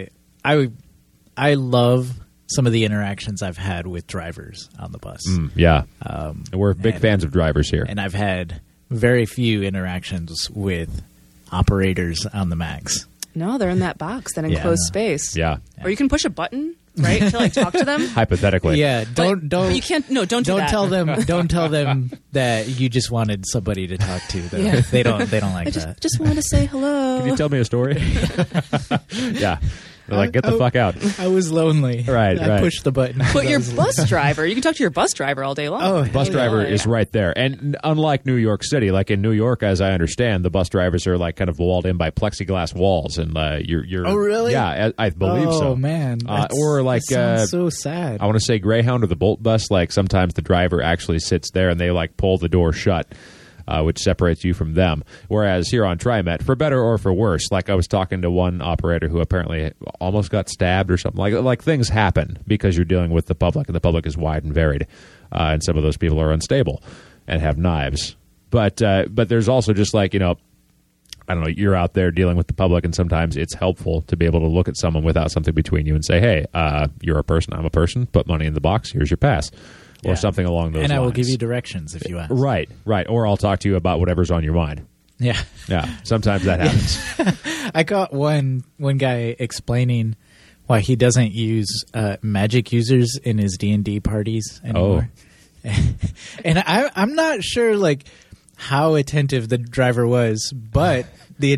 Speaker 3: I love some of the interactions I've had with drivers on the bus.
Speaker 1: We're big fans of drivers here.
Speaker 3: And I've had very few interactions with operators on the Max.
Speaker 2: No, they're in that box, that enclosed space.
Speaker 1: Yeah.
Speaker 2: Or you can push a button, right, to talk to them.
Speaker 1: Hypothetically.
Speaker 3: Yeah, don't.
Speaker 2: But you can't. No, don't do that.
Speaker 3: Don't tell them that you just wanted somebody to talk to. They don't like that.
Speaker 2: Just wanted to say hello.
Speaker 1: Can you tell me a story? Yeah. They're like, get the fuck out.
Speaker 3: I was lonely.
Speaker 1: Right.
Speaker 3: I pushed the button.
Speaker 2: But your bus driver, you can talk to your bus driver all day long.
Speaker 3: Oh,
Speaker 1: bus driver is right there. And unlike New York City, like in New York, as I understand, the bus drivers are like kind of walled in by plexiglass walls, and you're.
Speaker 3: Oh, really?
Speaker 1: Yeah, I believe so.
Speaker 3: Oh man,
Speaker 1: or like
Speaker 3: that sounds so sad.
Speaker 1: I want to say Greyhound or the Bolt bus. Like sometimes the driver actually sits there and they like pull the door shut. Which separates you from them. Whereas here on TriMet, for better or for worse, like I was talking to one operator who apparently almost got stabbed or something. Like things happen because you're dealing with the public, and the public is wide and varied, and some of those people are unstable and have knives. But there's also just like, I don't know, you're out there dealing with the public, and sometimes it's helpful to be able to look at someone without something between you and say, hey, you're a person, I'm a person, put money in the box, here's your pass. Or something along those lines.
Speaker 3: And I will give you directions if you ask.
Speaker 1: Right. Or I'll talk to you about whatever's on your mind.
Speaker 3: Yeah.
Speaker 1: Sometimes that happens.
Speaker 3: I got one guy explaining why he doesn't use magic users in his D&D parties anymore. Oh. And I'm not sure, like, how attentive the driver was, but the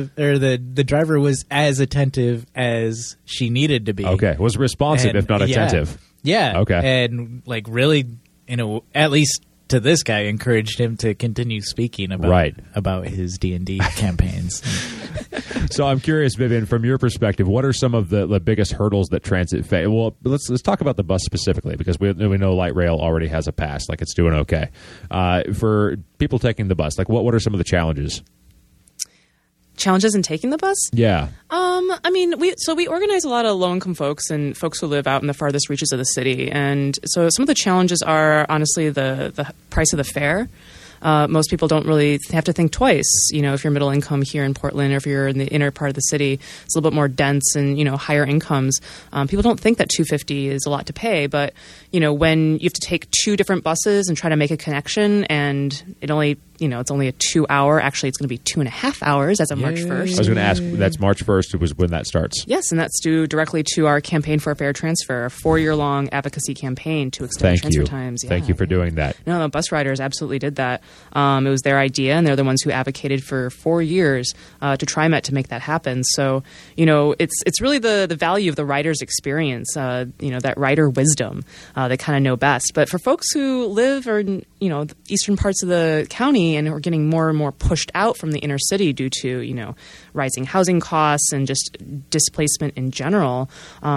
Speaker 3: driver was as attentive as she needed to be.
Speaker 1: Okay, was responsive if not attentive.
Speaker 3: Yeah.
Speaker 1: Okay.
Speaker 3: And like really, at least to this guy, encouraged him to continue speaking about his D&D campaigns.
Speaker 1: So I'm curious, Vivian, from your perspective, what are some of the biggest hurdles that transit face? Well, let's talk about the bus specifically, because we know light rail already has a pass, like it's doing okay. For people taking the bus, like what are some of the challenges?
Speaker 2: Challenges in taking the bus?
Speaker 1: Yeah.
Speaker 2: I mean, we organize a lot of low-income folks and folks who live out in the farthest reaches of the city. And so some of the challenges are, honestly, the price of the fare. Most people don't really have to think twice. If you're middle income here in Portland, or if you're in the inner part of the city, it's a little bit more dense and higher incomes. People don't think that $250 is a lot to pay, but when you have to take 2 different buses and try to make a connection, and it's only a 2 hour. Actually, it's going to be 2.5 hours as of March 1st.
Speaker 1: I was going to ask. That's March 1st. Was when that starts.
Speaker 2: Yes, and that's due directly to our campaign for a fair transfer, a 4-year-long advocacy campaign to extend transfer times. Yeah.
Speaker 1: Thank you for doing that.
Speaker 2: No, the bus riders absolutely did that. It was their idea, and they're the ones who advocated for 4 years to TriMet to make that happen. So, it's really the value of the rider's experience, that rider wisdom. They kind of know best. But for folks who live in, the eastern parts of the county and are getting more and more pushed out from the inner city due to, rising housing costs and just displacement in general,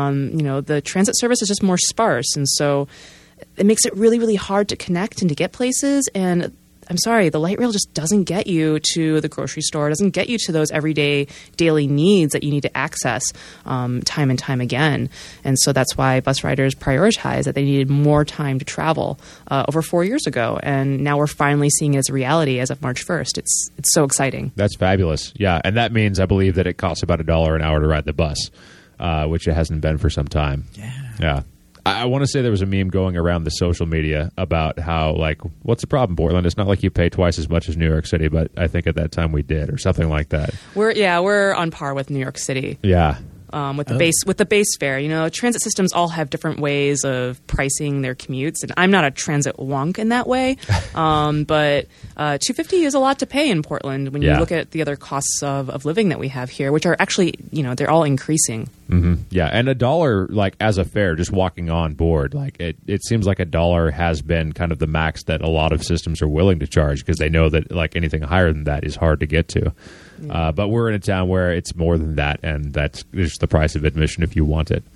Speaker 2: the transit service is just more sparse. And so it makes it really, really hard to connect and to get places. And I'm sorry, the light rail just doesn't get you to the grocery store, doesn't get you to those everyday daily needs that you need to access time and time again. And so that's why bus riders prioritize that they needed more time to travel over 4 years ago. And now we're finally seeing it as a reality as of March 1st. It's so exciting.
Speaker 1: That's fabulous. Yeah. And that means, I believe, that it costs about $1 an hour to ride the bus, which it hasn't been for some time. Yeah. I want to say there was a meme going around the social media about how, like, what's the problem, Portland? It's not like you pay twice as much as New York City, but I think at that time we did, or something like that.
Speaker 2: We're on par with New York City.
Speaker 1: Yeah.
Speaker 2: With the base fare. Transit systems all have different ways of pricing their commutes, and I'm not a transit wonk in that way. But $250 is a lot to pay in Portland when you look at the other costs of living that we have here, which are actually, they're all increasing.
Speaker 1: Mm-hmm. Yeah, and $1, like, as a fare, just walking on board, like, it seems like $1 has been kind of the max that a lot of systems are willing to charge, because they know that, like, anything higher than that is hard to get to. But we're in a town where it's more than that, and that's just the price of admission if you want it.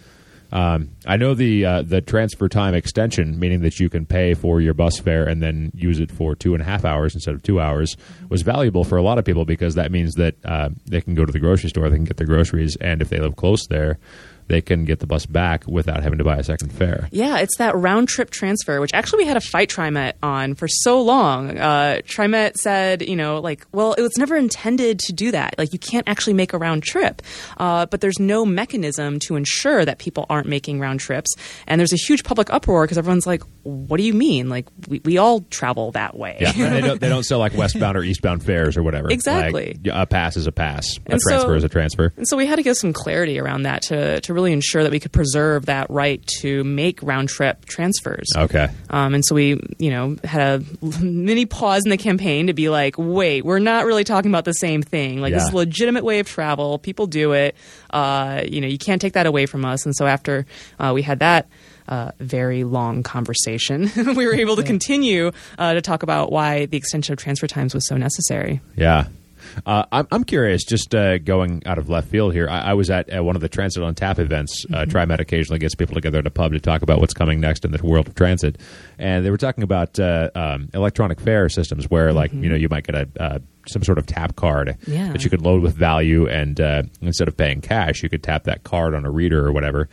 Speaker 1: I know the transfer time extension, meaning that you can pay for your bus fare and then use it for 2.5 hours instead of 2 hours, was valuable for a lot of people, because that means that they can go to the grocery store, they can get their groceries, and if they live close there, they can get the bus back without having to buy a second fare.
Speaker 2: Yeah, it's that round-trip transfer, which actually we had to fight TriMet on for so long. TriMet said, well, it was never intended to do that. Like, you can't actually make a round trip. But there's no mechanism to ensure that people aren't making round trips. And there's a huge public uproar because everyone's like, what do you mean? Like, we all travel that way.
Speaker 1: Yeah, they don't sell, like, westbound or eastbound fares or whatever.
Speaker 2: Exactly.
Speaker 1: Like, a pass is a pass. A transfer is a transfer.
Speaker 2: And so we had to give some clarity around that to really ensure that we could preserve that right to make round-trip transfers.
Speaker 1: Okay.
Speaker 2: And so we, had a mini pause in the campaign to be like, wait, we're not really talking about the same thing. Like, this is a legitimate way of travel. People do it. You can't take that away from us. And so after we had that very long conversation, we were able to continue to talk about why the extension of transfer times was so necessary.
Speaker 1: Yeah. I'm curious, just going out of left field here. I was at one of the Transit on Tap events. TriMet occasionally gets people together at a pub to talk about what's coming next in the world of transit. And they were talking about electronic fare systems where, like, you might get some sort of tap card that you could load with value, and instead of paying cash, you could tap that card on a reader or whatever.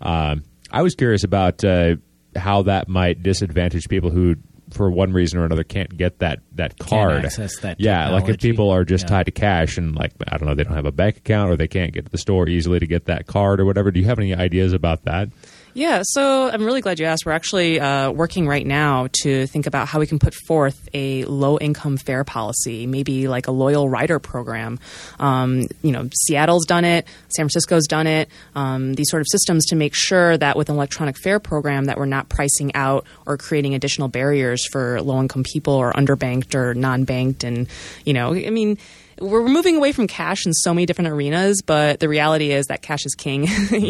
Speaker 1: I was curious about how that might disadvantage people who, for one reason or another, can't get that card.
Speaker 3: Can't access that
Speaker 1: technology. Like if people are just tied to cash and, like, I don't know, they don't have a bank account or they can't get to the store easily to get that card or whatever. Do you have any ideas about that?
Speaker 2: Yeah, so I'm really glad you asked. We're actually working right now to think about how we can put forth a low-income fare policy, maybe like a loyal rider program. Seattle's done it, San Francisco's done it, these sort of systems to make sure that with an electronic fare program that we're not pricing out or creating additional barriers for low-income people or underbanked or non-banked. And, we're moving away from cash in so many different arenas, but the reality is that cash is king.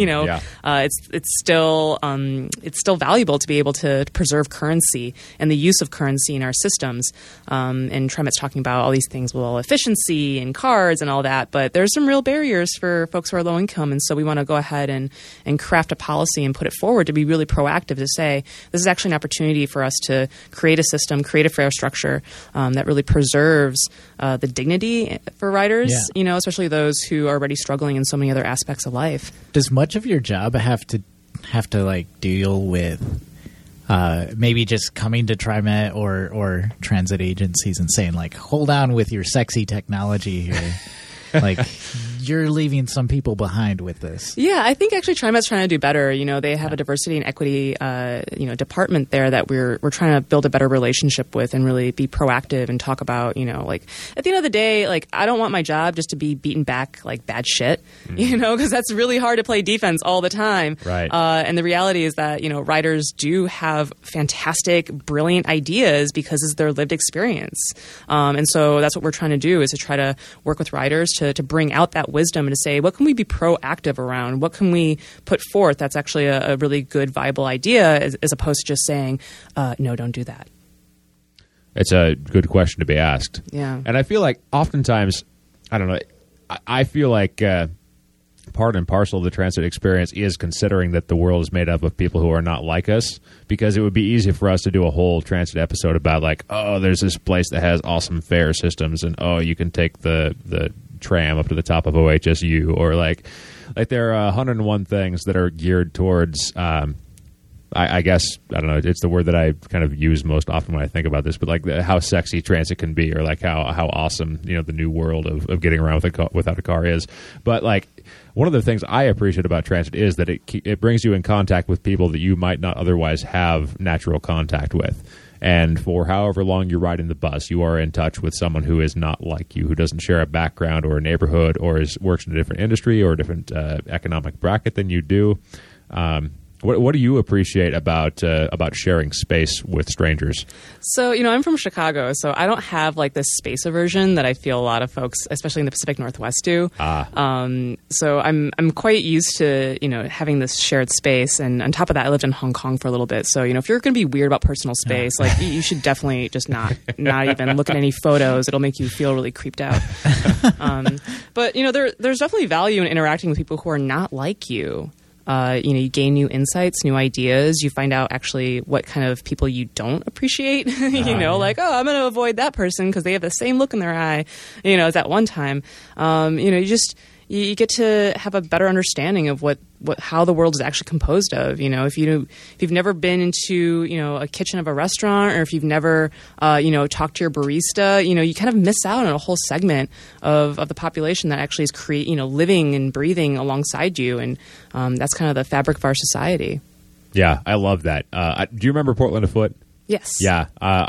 Speaker 2: It's still valuable to be able to preserve currency and the use of currency in our systems. And TriMet's talking about all these things, efficiency and cards and all that, but there's some real barriers for folks who are low income, and so we want to go ahead and craft a policy and put it forward to be really proactive to say this is actually an opportunity for us to create a system, create a fare structure that really preserves the dignity for riders, especially those who are already struggling in so many other aspects of life.
Speaker 3: Does much of your job have to deal with maybe just coming to TriMet or transit agencies and saying hold on with your sexy technology here? You're leaving some people behind with this.
Speaker 2: Yeah, I think actually TriMet's trying to do better. They have a diversity and equity, department there that we're trying to build a better relationship with and really be proactive and talk about, at the end of the day, I don't want my job just to be beaten back like bad shit, because that's really hard to play defense all the time.
Speaker 1: Right.
Speaker 2: And the reality is that, riders do have fantastic, brilliant ideas because it's their lived experience. And so that's what we're trying to do, is to try to work with riders to bring out that wisdom and to say, what can we be proactive around? What can we put forth that's actually a really good, viable idea, as opposed to just saying, no, don't do that?
Speaker 1: It's a good question to be asked.
Speaker 2: Yeah.
Speaker 1: And I feel like oftentimes, I don't know, I feel like part and parcel of the transit experience is considering that the world is made up of people who are not like us, because it would be easy for us to do a whole transit episode about there's this place that has awesome fare systems, and you can take the tram up to the top of OHSU, or there are 101 things that are geared towards I guess, I don't know, it's the word that I kind of use most often when I think about this, but how sexy transit can be, or how awesome, the new world of getting around without a car is. But one of the things I appreciate about transit is that it brings you in contact with people that you might not otherwise have natural contact with. And for however long you're riding the bus, you are in touch with someone who is not like you, who doesn't share a background or a neighborhood, or works in a different industry or a different economic bracket than you do. What do you appreciate about sharing space with strangers?
Speaker 2: So, I'm from Chicago, so I don't have this space aversion that I feel a lot of folks, especially in the Pacific Northwest, do. So I'm quite used to, having this shared space. And on top of that, I lived in Hong Kong for a little bit. So, if you're going to be weird about personal space, you should definitely just not even look at any photos. It'll make you feel really creeped out. But, there's definitely value in interacting with people who are not like you. You gain new insights, new ideas. You find out actually what kind of people you don't appreciate. I'm going to avoid that person because they have the same look in their eye, as at one time. You get to have a better understanding of how the world is actually composed of. If you've never been into a kitchen of a restaurant, or if you've never talked to your barista, you kind of miss out on a whole segment of the population that actually is living and breathing alongside you, and that's kind of the fabric of our society.
Speaker 1: Yeah, I love that. Do you remember Portland Afoot?
Speaker 2: Yes.
Speaker 1: Yeah,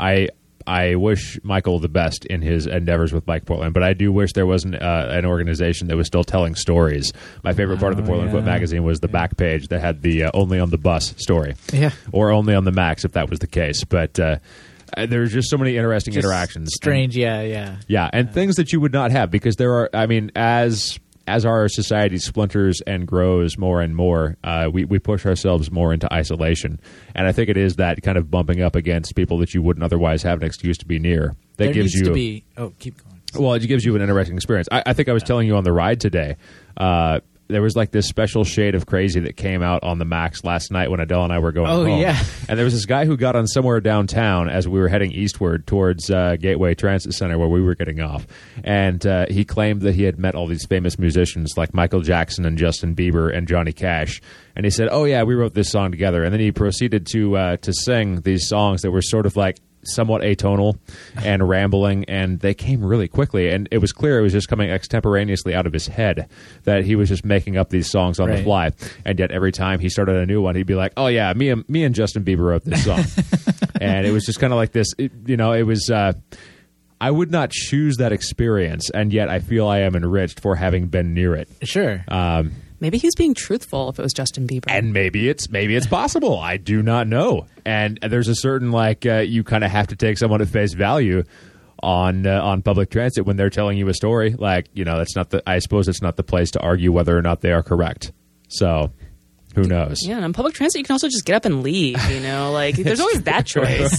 Speaker 1: I wish Michael the best in his endeavors with Bike Portland, but I do wish there was an organization that was still telling stories. My favorite part of the Portland Foot magazine was the back page that had the only on the bus story.
Speaker 3: Yeah.
Speaker 1: Or only on the Max, if that was the case. But there's just so many interesting interactions.
Speaker 3: Strange, yeah.
Speaker 1: Yeah, and things that you would not have, because there are, as our society splinters and grows more and more, we push ourselves more into isolation. And I think it is that kind of bumping up against people that you wouldn't otherwise have an excuse to be near. That gives you
Speaker 3: keep going.
Speaker 1: Well, it gives you an interesting experience. I think I was telling you on the ride today, there was this special shade of crazy that came out on the Max last night when Adele and I were going home.
Speaker 3: Oh, yeah.
Speaker 1: And there was this guy who got on somewhere downtown as we were heading eastward towards Gateway Transit Center, where we were getting off. And he claimed that he had met all these famous musicians like Michael Jackson and Justin Bieber and Johnny Cash. And he said, oh, yeah, we wrote this song together. And then he proceeded to sing these songs that were sort of somewhat atonal and rambling, and they came really quickly. And it was clear it was just coming extemporaneously out of his head, that he was just making up these songs on the fly. And yet every time he started a new one, he'd be like, "Oh yeah, me and Justin Bieber wrote this song." And it was just kind of like this. It was. I would not choose that experience, and yet I feel I am enriched for having been near it.
Speaker 3: Sure.
Speaker 2: Maybe he was being truthful if it was Justin Bieber.
Speaker 1: And maybe it's possible. I do not know. And there's a certain, you kind of have to take someone at face value on public transit when they're telling you a story. That's not I suppose it's not the place to argue whether or not they are correct. So who knows?
Speaker 2: Yeah, and on public transit, you can also just get up and leave, there's always that choice.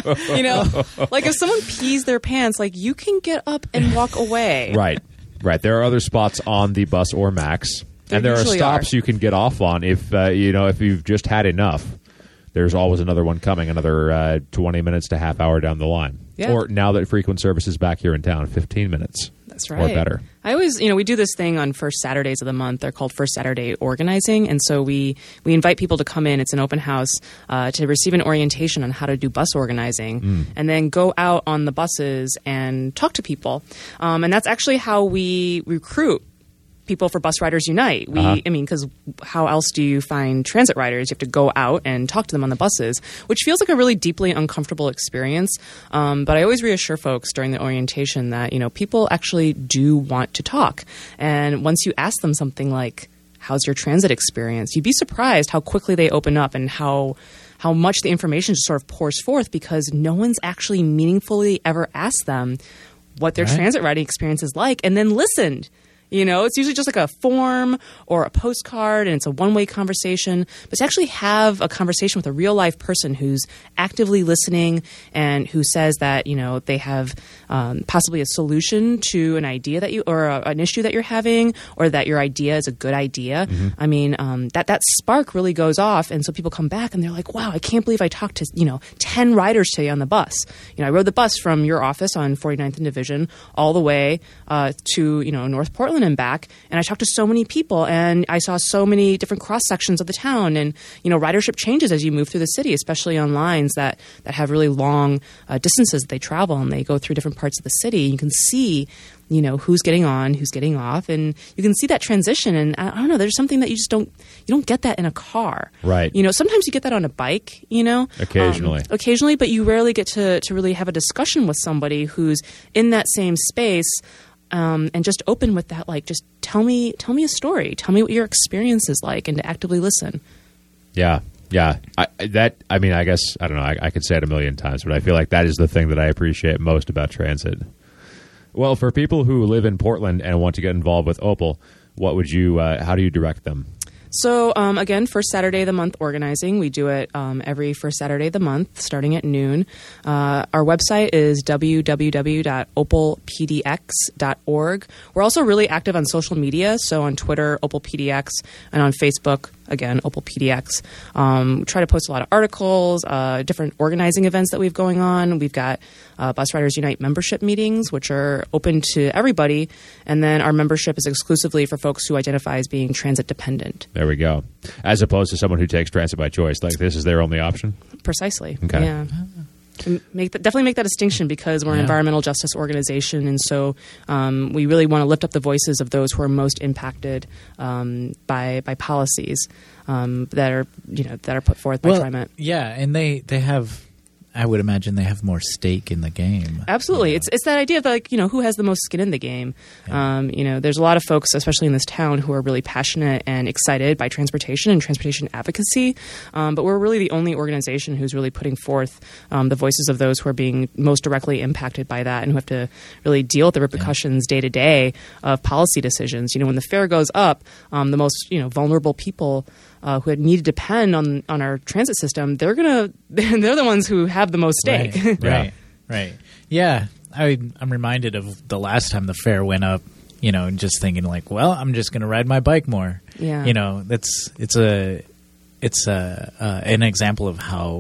Speaker 2: If someone pees their pants, you can get up and walk away.
Speaker 1: Right. There are other spots on the bus or MAX. And there are stops you can get off on if you've just had enough. There's always another one coming, another 20 minutes to half hour down the line.
Speaker 2: Yeah.
Speaker 1: Or now that frequent service is back here in town, 15 minutes.
Speaker 2: That's right.
Speaker 1: Or better.
Speaker 2: I always, we do this thing on first Saturdays of the month. They're called First Saturday Organizing. And so we invite people to come in. It's an open house to receive an orientation on how to do bus organizing and then go out on the buses and talk to people. And that's actually how we recruit people for Bus Riders Unite. Because how else do you find transit riders? You have to go out and talk to them on the buses, which feels like a really deeply uncomfortable experience. But I always reassure folks during the orientation that, people actually do want to talk. And once you ask them something like, how's your transit experience? You'd be surprised how quickly they open up and how much the information just sort of pours forth, because no one's actually meaningfully ever asked them what their transit riding experience is like and then listened. It's usually just like a form or a postcard, and it's a one-way conversation. But to actually have a conversation with a real-life person who's actively listening and who says that, they have possibly a solution to an idea an issue that you're having, or that your idea is a good idea. That spark really goes off, and so people come back and they're like, "Wow, I can't believe I talked to 10 riders today on the bus. I rode the bus from your office on 49th and Division all the way to North Portland and back, and I talked to so many people, and I saw so many different cross sections of the town, and ridership changes as you move through the city, especially on lines that have really long distances that they travel, and they go through different parts of the city. You can see who's getting on, who's getting off, and you can see that transition. And I don't know, there's something that you don't get that in a car.
Speaker 1: Right.
Speaker 2: Sometimes you get that on a bike, occasionally, but you rarely get to really have a discussion with somebody who's in that same space. And just open with that, just tell me a story. Tell me what your experience is like, and to actively listen.
Speaker 1: Yeah. I guess, I don't know, I could say it a million times, but I feel like that is the thing that I appreciate most about transit. Well, for people who live in Portland and want to get involved with Opal, how do you direct them?
Speaker 2: So, again, First Saturday of the Month organizing. We do it every first Saturday of the month, starting at noon. Our website is www.opalpdx.org. We're also really active on social media, so on Twitter, OpalPDX, and on Facebook, again, OpalPDX. We try to post a lot of articles, different organizing events that we have going on. We've got Bus Riders Unite membership meetings, which are open to everybody. And then our membership is exclusively for folks who identify as being transit dependent.
Speaker 1: There we go. As opposed to someone who takes transit by choice. This is their only option?
Speaker 2: Precisely.
Speaker 1: Okay.
Speaker 2: Yeah. Definitely make that distinction, because we're an environmental justice organization, and so we really want to lift up the voices of those who are most impacted by policies that are put forth by TriMet.
Speaker 3: Yeah, and they have. I would imagine they have more stake in the game.
Speaker 2: Absolutely. It's that idea of who has the most skin in the game. Yeah. There's a lot of folks, especially in this town, who are really passionate and excited by transportation and transportation advocacy. But we're really the only organization who's really putting forth the voices of those who are being most directly impacted by that, and who have to really deal with the repercussions day to day of policy decisions. When the fare goes up, the most vulnerable people who need to depend on our transit system, they're the ones who have the most stake.
Speaker 3: Right. Yeah, I'm reminded of the last time the fare went up. And just thinking I'm just going to ride my bike more. Yeah. It's an example of how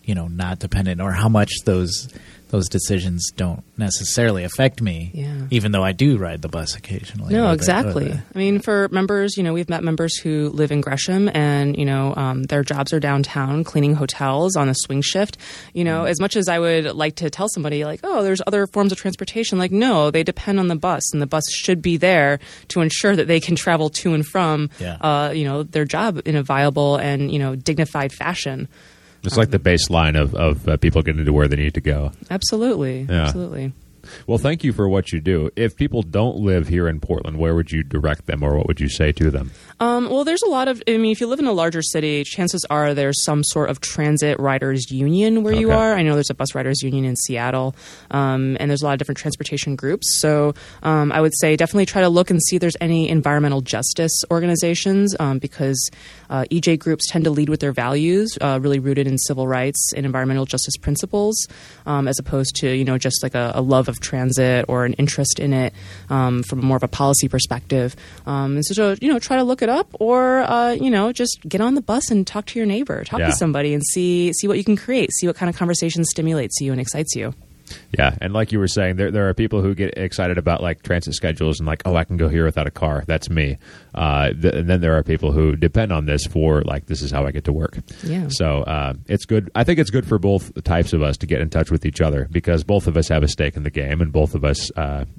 Speaker 3: not dependent, or how much those decisions don't necessarily affect me, even though I do ride the bus occasionally.
Speaker 2: No, exactly. I mean, for members, we've met members who live in Gresham and, their jobs are downtown cleaning hotels on a swing shift. As much as I would like to tell somebody like, oh, there's other forms of transportation, like, no, they depend on the bus, and the bus should be there to ensure that they can travel to and from, their job in a viable and, dignified fashion.
Speaker 1: It's like the baseline of people getting to where they need to go.
Speaker 2: Absolutely.
Speaker 1: Yeah.
Speaker 2: Absolutely.
Speaker 1: Well, thank you for what you do. If people don't live here in Portland, where would you direct them, or what would you say to them?
Speaker 2: Well, there's a lot of, if you live in a larger city, chances are there's some sort of transit riders union where you are. I know there's a bus riders union in Seattle, and there's a lot of different transportation groups. So I would say definitely try to look and see if there's any environmental justice organizations, because EJ groups tend to lead with their values, really rooted in civil rights and environmental justice principles, as opposed to, just like a love of transit or an interest in it from more of a policy perspective. And so, try to look it up, or, just get on the bus and talk to your neighbor, talk to somebody and see what you can create, see what kind of conversation stimulates you and excites you.
Speaker 1: Yeah, and like you were saying, there are people who get excited about like transit schedules and like, oh, I can go here without a car. That's me. And then there are people who depend on this for like, this is how I get to work.
Speaker 2: Yeah.
Speaker 1: So it's good. I think it's good for both types of us to get in touch with each other, because both of us have a stake in the game, and both of us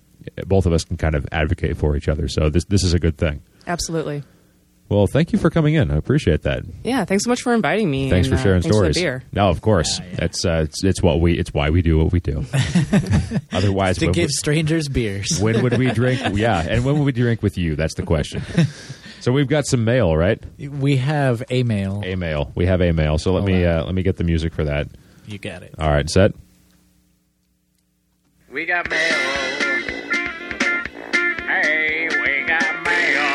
Speaker 1: can kind of advocate for each other. So this is a good thing.
Speaker 2: Absolutely.
Speaker 1: Well, thank you for coming in. I appreciate that.
Speaker 2: Yeah, thanks so much for inviting me.
Speaker 1: Thanks for sharing stories.
Speaker 2: For the beer.
Speaker 1: No, of course. Yeah. It's why we do what we do. Otherwise,
Speaker 3: to give strangers beers.
Speaker 1: When would we drink? Yeah, and when would we drink with you? That's the question. So we've got some mail, right?
Speaker 3: We have a mail.
Speaker 1: We have a mail. So let me get the music for that.
Speaker 3: You got it.
Speaker 1: All right, set.
Speaker 4: We got mail. Hey, we got mail.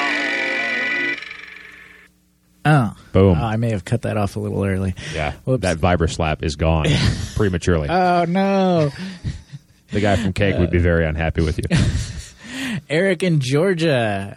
Speaker 3: Oh.
Speaker 1: Boom.
Speaker 3: I may have cut that off a little early.
Speaker 1: Yeah.
Speaker 3: Whoops.
Speaker 1: That vibra slap is gone prematurely.
Speaker 3: Oh, no.
Speaker 1: The guy from Cake would be very unhappy with you.
Speaker 3: Eric in Georgia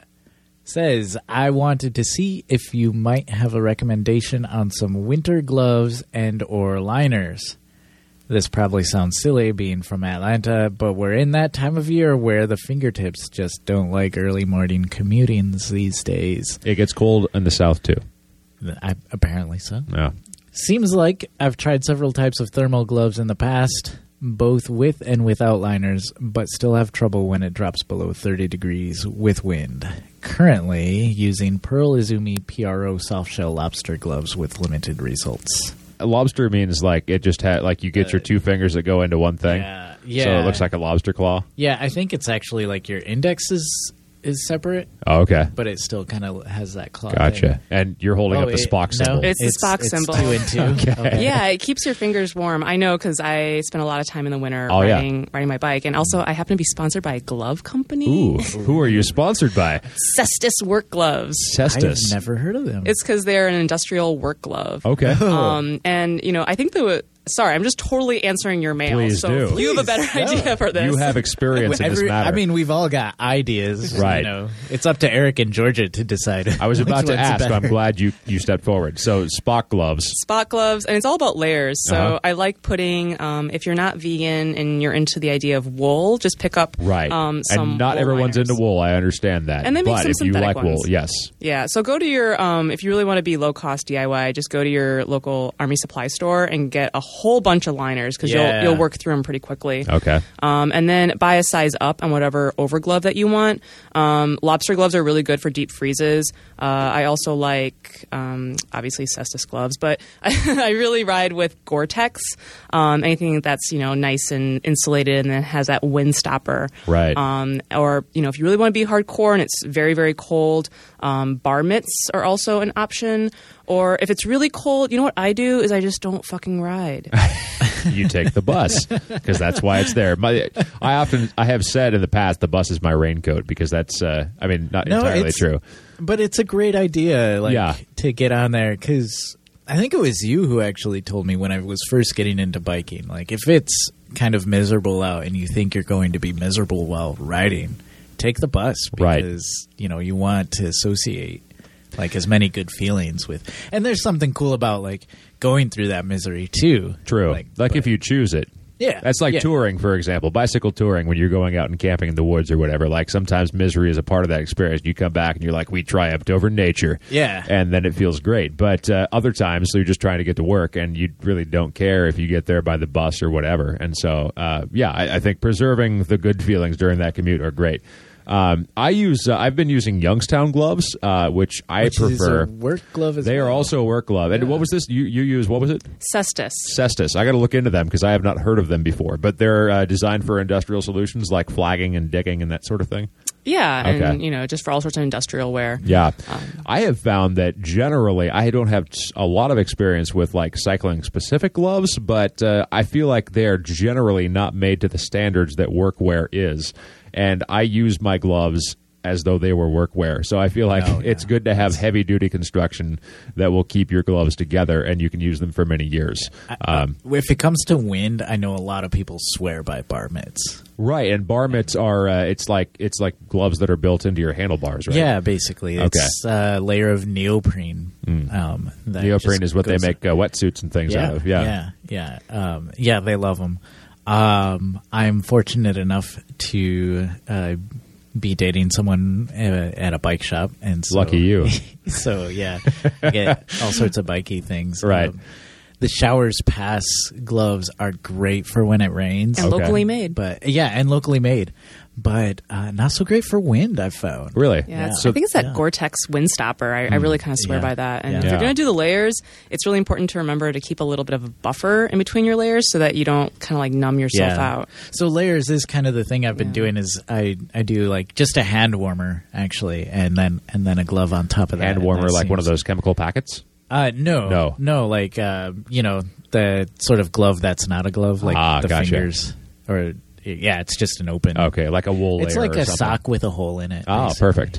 Speaker 3: says, I wanted to see if you might have a recommendation on some winter gloves and or liners. This probably sounds silly being from Atlanta, but we're in that time of year where the fingertips just don't like early morning commutings these days.
Speaker 1: It gets cold in the South, too.
Speaker 3: Apparently so.
Speaker 1: Yeah.
Speaker 3: Seems like I've tried several types of thermal gloves in the past, both with and without liners, but still have trouble when it drops below 30 degrees with wind. Currently using Pearl Izumi PRO softshell lobster gloves with limited results.
Speaker 1: A lobster means like it just had like you get your two fingers that go into one thing.
Speaker 3: Yeah.
Speaker 1: So it looks like a lobster claw.
Speaker 3: Yeah, I think it's actually like your index is separate.
Speaker 1: Oh, okay.
Speaker 3: But it still kind of has that claw.
Speaker 1: Gotcha.
Speaker 3: Thing.
Speaker 1: And you're holding up the Spock symbol.
Speaker 2: It's the Spock symbol.
Speaker 3: 2 and 2.
Speaker 1: Okay.
Speaker 2: Yeah, it keeps your fingers warm. I know because I spend a lot of time in the winter riding my bike. And also, I happen to be sponsored by a glove company.
Speaker 1: Ooh. Who are you sponsored by?
Speaker 2: Cestus Work Gloves.
Speaker 1: Cestus.
Speaker 3: I've never heard of them.
Speaker 2: It's because they're an industrial work glove.
Speaker 1: Okay.
Speaker 2: And, I think sorry, I'm just totally answering your mail.
Speaker 1: Please
Speaker 2: so
Speaker 1: do.
Speaker 2: if you have a better idea for this.
Speaker 1: You have experience in this matter.
Speaker 3: I mean, we've all got ideas.
Speaker 1: Right.
Speaker 3: It's up to Eric in Georgia to decide.
Speaker 1: I was about to ask,
Speaker 3: better.
Speaker 1: but I'm glad you stepped forward. So Spock gloves.
Speaker 2: Spock gloves, and it's all about layers. So I like putting, if you're not vegan and you're into the idea of wool, just pick up some
Speaker 1: and not
Speaker 2: wool
Speaker 1: everyone's
Speaker 2: liners.
Speaker 1: into wool. I understand that.
Speaker 2: And they make
Speaker 1: but
Speaker 2: some
Speaker 1: if you
Speaker 2: synthetic
Speaker 1: like wool,
Speaker 2: ones.
Speaker 1: yes.
Speaker 2: Yeah, so go to your, if you really want to be low-cost DIY, just go to your local Army supply store and get a whole bunch of liners because you'll work through them pretty quickly.
Speaker 1: Okay.
Speaker 2: And then buy a size up on whatever overglove that you want. Lobster gloves are really good for deep freezes. I also like, obviously, Cestus gloves, but I really ride with Gore-Tex. Anything that's, nice and insulated and then has that wind stopper.
Speaker 1: Right.
Speaker 2: Or, if you really want to be hardcore and it's very, very cold, bar mitts are also an option. Or if it's really cold, you know what I do is I just don't fucking ride.
Speaker 1: You take the bus because that's why it's there. I have said in the past the bus is my raincoat because that's not entirely true.
Speaker 3: But it's a great idea to get on there because I think it was you who actually told me when I was first getting into biking, like if it's kind of miserable out and you think you're going to be miserable while riding, take the bus because you want to associate like as many good feelings with. And there's something cool about like going through that misery too.
Speaker 1: True. Like if you choose it.
Speaker 3: Yeah.
Speaker 1: That's like touring, for example, bicycle touring when you're going out and camping in the woods or whatever. Like sometimes misery is a part of that experience. You come back and you're like, we triumphed over nature.
Speaker 3: Yeah.
Speaker 1: And then it feels great. But other times, so you're just trying to get to work and you really don't care if you get there by the bus or whatever. And so, I think preserving the good feelings during that commute are great. I've been using Youngstown gloves, which I prefer.
Speaker 3: Is a work glove as
Speaker 1: They
Speaker 3: well.
Speaker 1: are also a work glove. And what was this? You use, what was it?
Speaker 2: Cestus.
Speaker 1: Cestus. I got to look into them because I have not heard of them before. But they're designed for industrial solutions like flagging and digging and that sort of thing.
Speaker 2: Yeah,
Speaker 1: Okay.
Speaker 2: and just for all sorts of industrial wear.
Speaker 1: Yeah. I have found that generally I don't have a lot of experience with like cycling specific gloves, but I feel like they're generally not made to the standards that workwear is. And I use my gloves as though they were workwear. So I feel like it's good to have heavy-duty construction that will keep your gloves together, and you can use them for many years.
Speaker 3: If it comes to wind, I know a lot of people swear by bar mitts.
Speaker 1: Right, and bar mitts are it's like gloves that are built into your handlebars, right?
Speaker 3: Yeah, basically. It's a layer of neoprene.
Speaker 1: Neoprene is what they make wetsuits and things out of.
Speaker 3: Yeah. They love them. I'm fortunate enough to be dating someone at a bike shop, and so,
Speaker 1: lucky you.
Speaker 3: So I get all sorts of bikey things.
Speaker 1: Right.
Speaker 3: The Showers Pass gloves are great for when it rains,
Speaker 2: And locally made.
Speaker 3: but and locally made, but not so great for wind, I've found.
Speaker 1: Really?
Speaker 2: Yeah,
Speaker 3: So-
Speaker 2: I think it's that Gore-Tex Windstopper. I really kind of swear by that. And if you're going to do the layers, it's really important to remember to keep a little bit of a buffer in between your layers so that you don't kind of like numb yourself out.
Speaker 3: So layers is kind of the thing I've been doing. Is I do like just a hand warmer actually, and then a glove on top of that.
Speaker 1: Hand
Speaker 3: and
Speaker 1: warmer,
Speaker 3: that
Speaker 1: like one of
Speaker 3: seems-
Speaker 1: those chemical packets?
Speaker 3: No, like the sort of glove that's not a glove, like the
Speaker 1: gotcha.
Speaker 3: fingers, or it's just an open.
Speaker 1: Okay, like a wool layer.
Speaker 3: It's like
Speaker 1: or
Speaker 3: a
Speaker 1: something.
Speaker 3: sock with a hole in it.
Speaker 1: Oh,
Speaker 3: basically,
Speaker 1: perfect.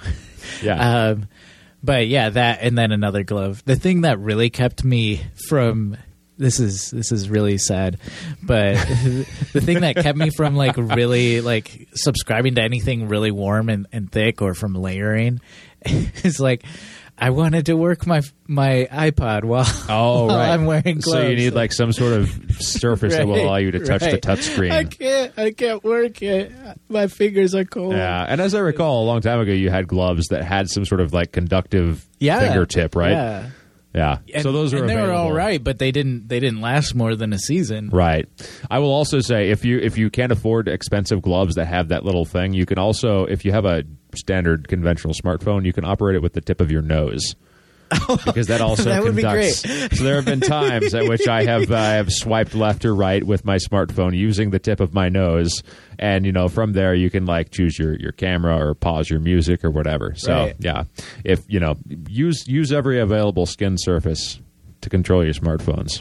Speaker 1: Yeah.
Speaker 3: But that, and then another glove. The thing that really kept me from this is really sad, but the thing that kept me from like really like subscribing to anything really warm and thick, or from layering, is like I wanted to work my iPod while I'm wearing gloves.
Speaker 1: So you need like some sort of surface that will allow you to touch the touch screen.
Speaker 3: I can't work it. My fingers are cold.
Speaker 1: Yeah, and as I recall, a long time ago, you had gloves that had some sort of like conductive fingertip, right? Yeah. So those are
Speaker 3: and they were
Speaker 1: available.
Speaker 3: all right, but they didn't last more than a season.
Speaker 1: Right. I will also say if you can't afford expensive gloves that have that little thing, you can also, if you have a standard conventional smartphone, you can operate it with the tip of your nose. Because that also
Speaker 3: That would be
Speaker 1: conducts. So there have been times at which I have swiped left or right with my smartphone using the tip of my nose, and from there you can like choose your camera or pause your music or whatever. So if use every available skin surface to control your smartphones.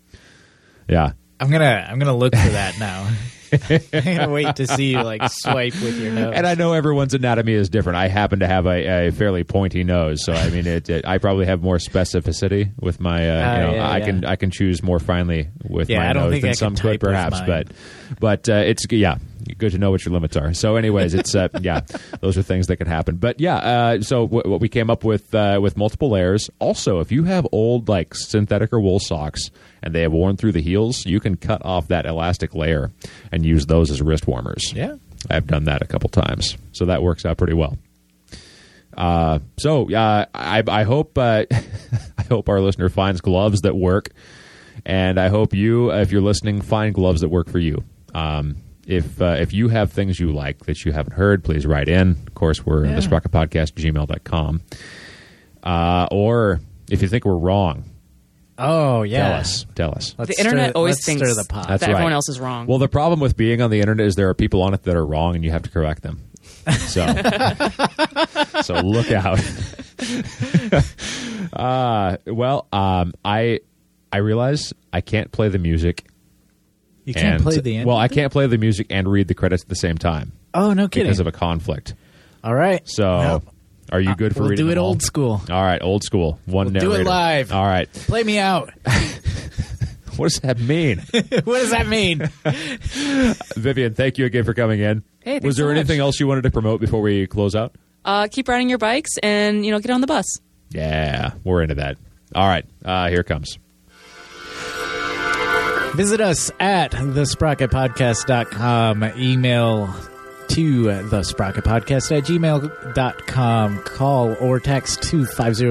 Speaker 1: Yeah.
Speaker 3: I'm gonna look for that now. I'm gonna wait to see you like swipe with your nose.
Speaker 1: And I know everyone's anatomy is different. I happen to have a fairly pointy nose, so I mean, I probably have more specificity with my. I can choose more finely with my
Speaker 3: I don't
Speaker 1: nose
Speaker 3: think
Speaker 1: than
Speaker 3: I
Speaker 1: some
Speaker 3: can
Speaker 1: could,
Speaker 3: type with
Speaker 1: perhaps.
Speaker 3: mine.
Speaker 1: But it's good to know what your limits are. So, anyways, it's those are things that can happen. But so what we came up with multiple layers. Also, if you have old like synthetic or wool socks and they have worn through the heels, you can cut off that elastic layer and use those as wrist warmers.
Speaker 3: Yeah.
Speaker 1: I've done that a couple times, so that works out pretty well. I hope I hope our listener finds gloves that work, and I hope you, if you're listening, find gloves that work for you. If you have things you like that you haven't heard, please write in. Of course, we're at thesprocketpodcast@gmail.com. Or if you think we're wrong,
Speaker 3: tell
Speaker 1: us.
Speaker 2: The internet always thinks
Speaker 3: stir the pot.
Speaker 1: That's
Speaker 2: that
Speaker 1: right.
Speaker 2: everyone else is wrong.
Speaker 1: Well, the problem with being on the internet is there are people on it that are wrong, and you have to correct them. So, so look out. I realize I can't play the music.
Speaker 3: You can't play the end.
Speaker 1: Well, I can't play the music and read the credits at the same time
Speaker 3: Oh, no kidding.
Speaker 1: because of a conflict.
Speaker 3: All right.
Speaker 1: So,
Speaker 3: No.
Speaker 1: are you good for
Speaker 3: We'll
Speaker 1: reading
Speaker 3: do it
Speaker 1: them all?
Speaker 3: old school.
Speaker 1: All right, old school. One
Speaker 3: We'll do
Speaker 1: narrator.
Speaker 3: it live.
Speaker 1: All right.
Speaker 3: Play me out.
Speaker 1: What does that mean?
Speaker 3: What does that mean?
Speaker 1: Vivian, thank you again for coming in.
Speaker 2: Hey, thanks
Speaker 1: Was there
Speaker 2: so much.
Speaker 1: anything else you wanted to promote before we close out?
Speaker 2: keep riding your bikes and, get on the bus.
Speaker 1: Yeah, we're into that. All right, here it comes.
Speaker 3: Visit us at thesprocketpodcast.com. Email to thesprocketpodcast@gmail.com. Call or text to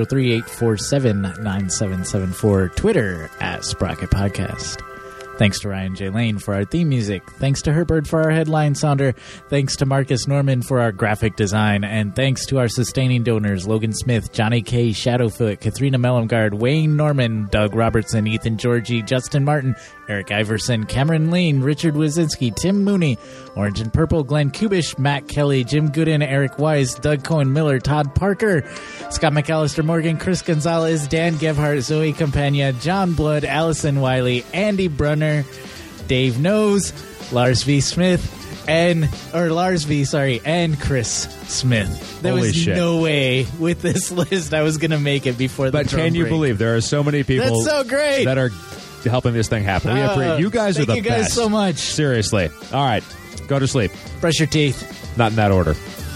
Speaker 3: 503-847-9774. Twitter @SprocketPodcast. Thanks to Ryan J. Lane for our theme music. Thanks to Herbert for our headline sounder. Thanks to Marcus Norman for our graphic design. And thanks to our sustaining donors, Logan Smith, Johnny K. Shadowfoot, Katharina Mellumgard, Wayne Norman, Doug Robertson, Ethan Georgie, Justin Martin, Eric Iverson, Cameron Lane, Richard Wazinski, Tim Mooney, Orange and Purple, Glenn Kubish, Matt Kelly, Jim Gooden, Eric Wise, Doug Cohen Miller, Todd Parker, Scott McAllister Morgan, Chris Gonzalez, Dan Gebhardt, Zoe Campagna, John Blood, Allison Wiley, Andy Brunner, Dave Knows, Lars V. Smith, and Chris Smith. There
Speaker 1: Holy
Speaker 3: was
Speaker 1: shit.
Speaker 3: no way with this list I was going to make it before the
Speaker 1: But
Speaker 3: drum
Speaker 1: can you
Speaker 3: break.
Speaker 1: believe there are so many people
Speaker 3: That's so great.
Speaker 1: that are helping this thing happen? We appreciate you guys are the
Speaker 3: Thank you guys
Speaker 1: best.
Speaker 3: so much.
Speaker 1: Seriously. All right, go to sleep.
Speaker 3: Brush your teeth.
Speaker 1: Not in that order.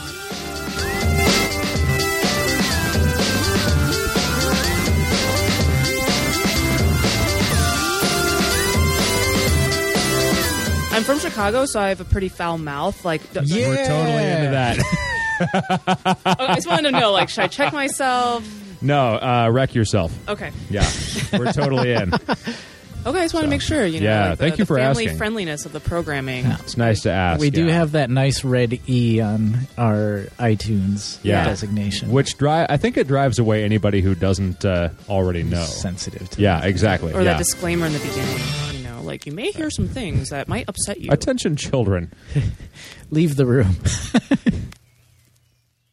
Speaker 2: I'm from Chicago, so I have a pretty foul mouth.
Speaker 3: Yeah.
Speaker 1: We're totally into that.
Speaker 2: I just wanted to know, should I check myself?
Speaker 1: No, wreck yourself.
Speaker 2: Okay.
Speaker 1: Yeah, we're totally in.
Speaker 2: Okay, I just want to make sure,
Speaker 1: Yeah, thank you for
Speaker 2: the family
Speaker 1: asking.
Speaker 2: friendliness of the programming.
Speaker 1: It's nice to ask.
Speaker 3: We do
Speaker 1: yeah.
Speaker 3: have that nice red E on our iTunes
Speaker 1: Yeah.
Speaker 3: designation.
Speaker 1: Which I think it drives away anybody who doesn't already know.
Speaker 3: Sensitive to
Speaker 1: Yeah, exactly.
Speaker 2: Or
Speaker 1: yeah.
Speaker 2: that disclaimer in the beginning, you may hear some things that might upset you.
Speaker 1: Attention, children.
Speaker 3: Leave the room.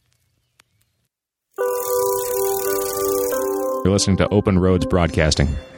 Speaker 1: You're listening to Open Roads Broadcasting.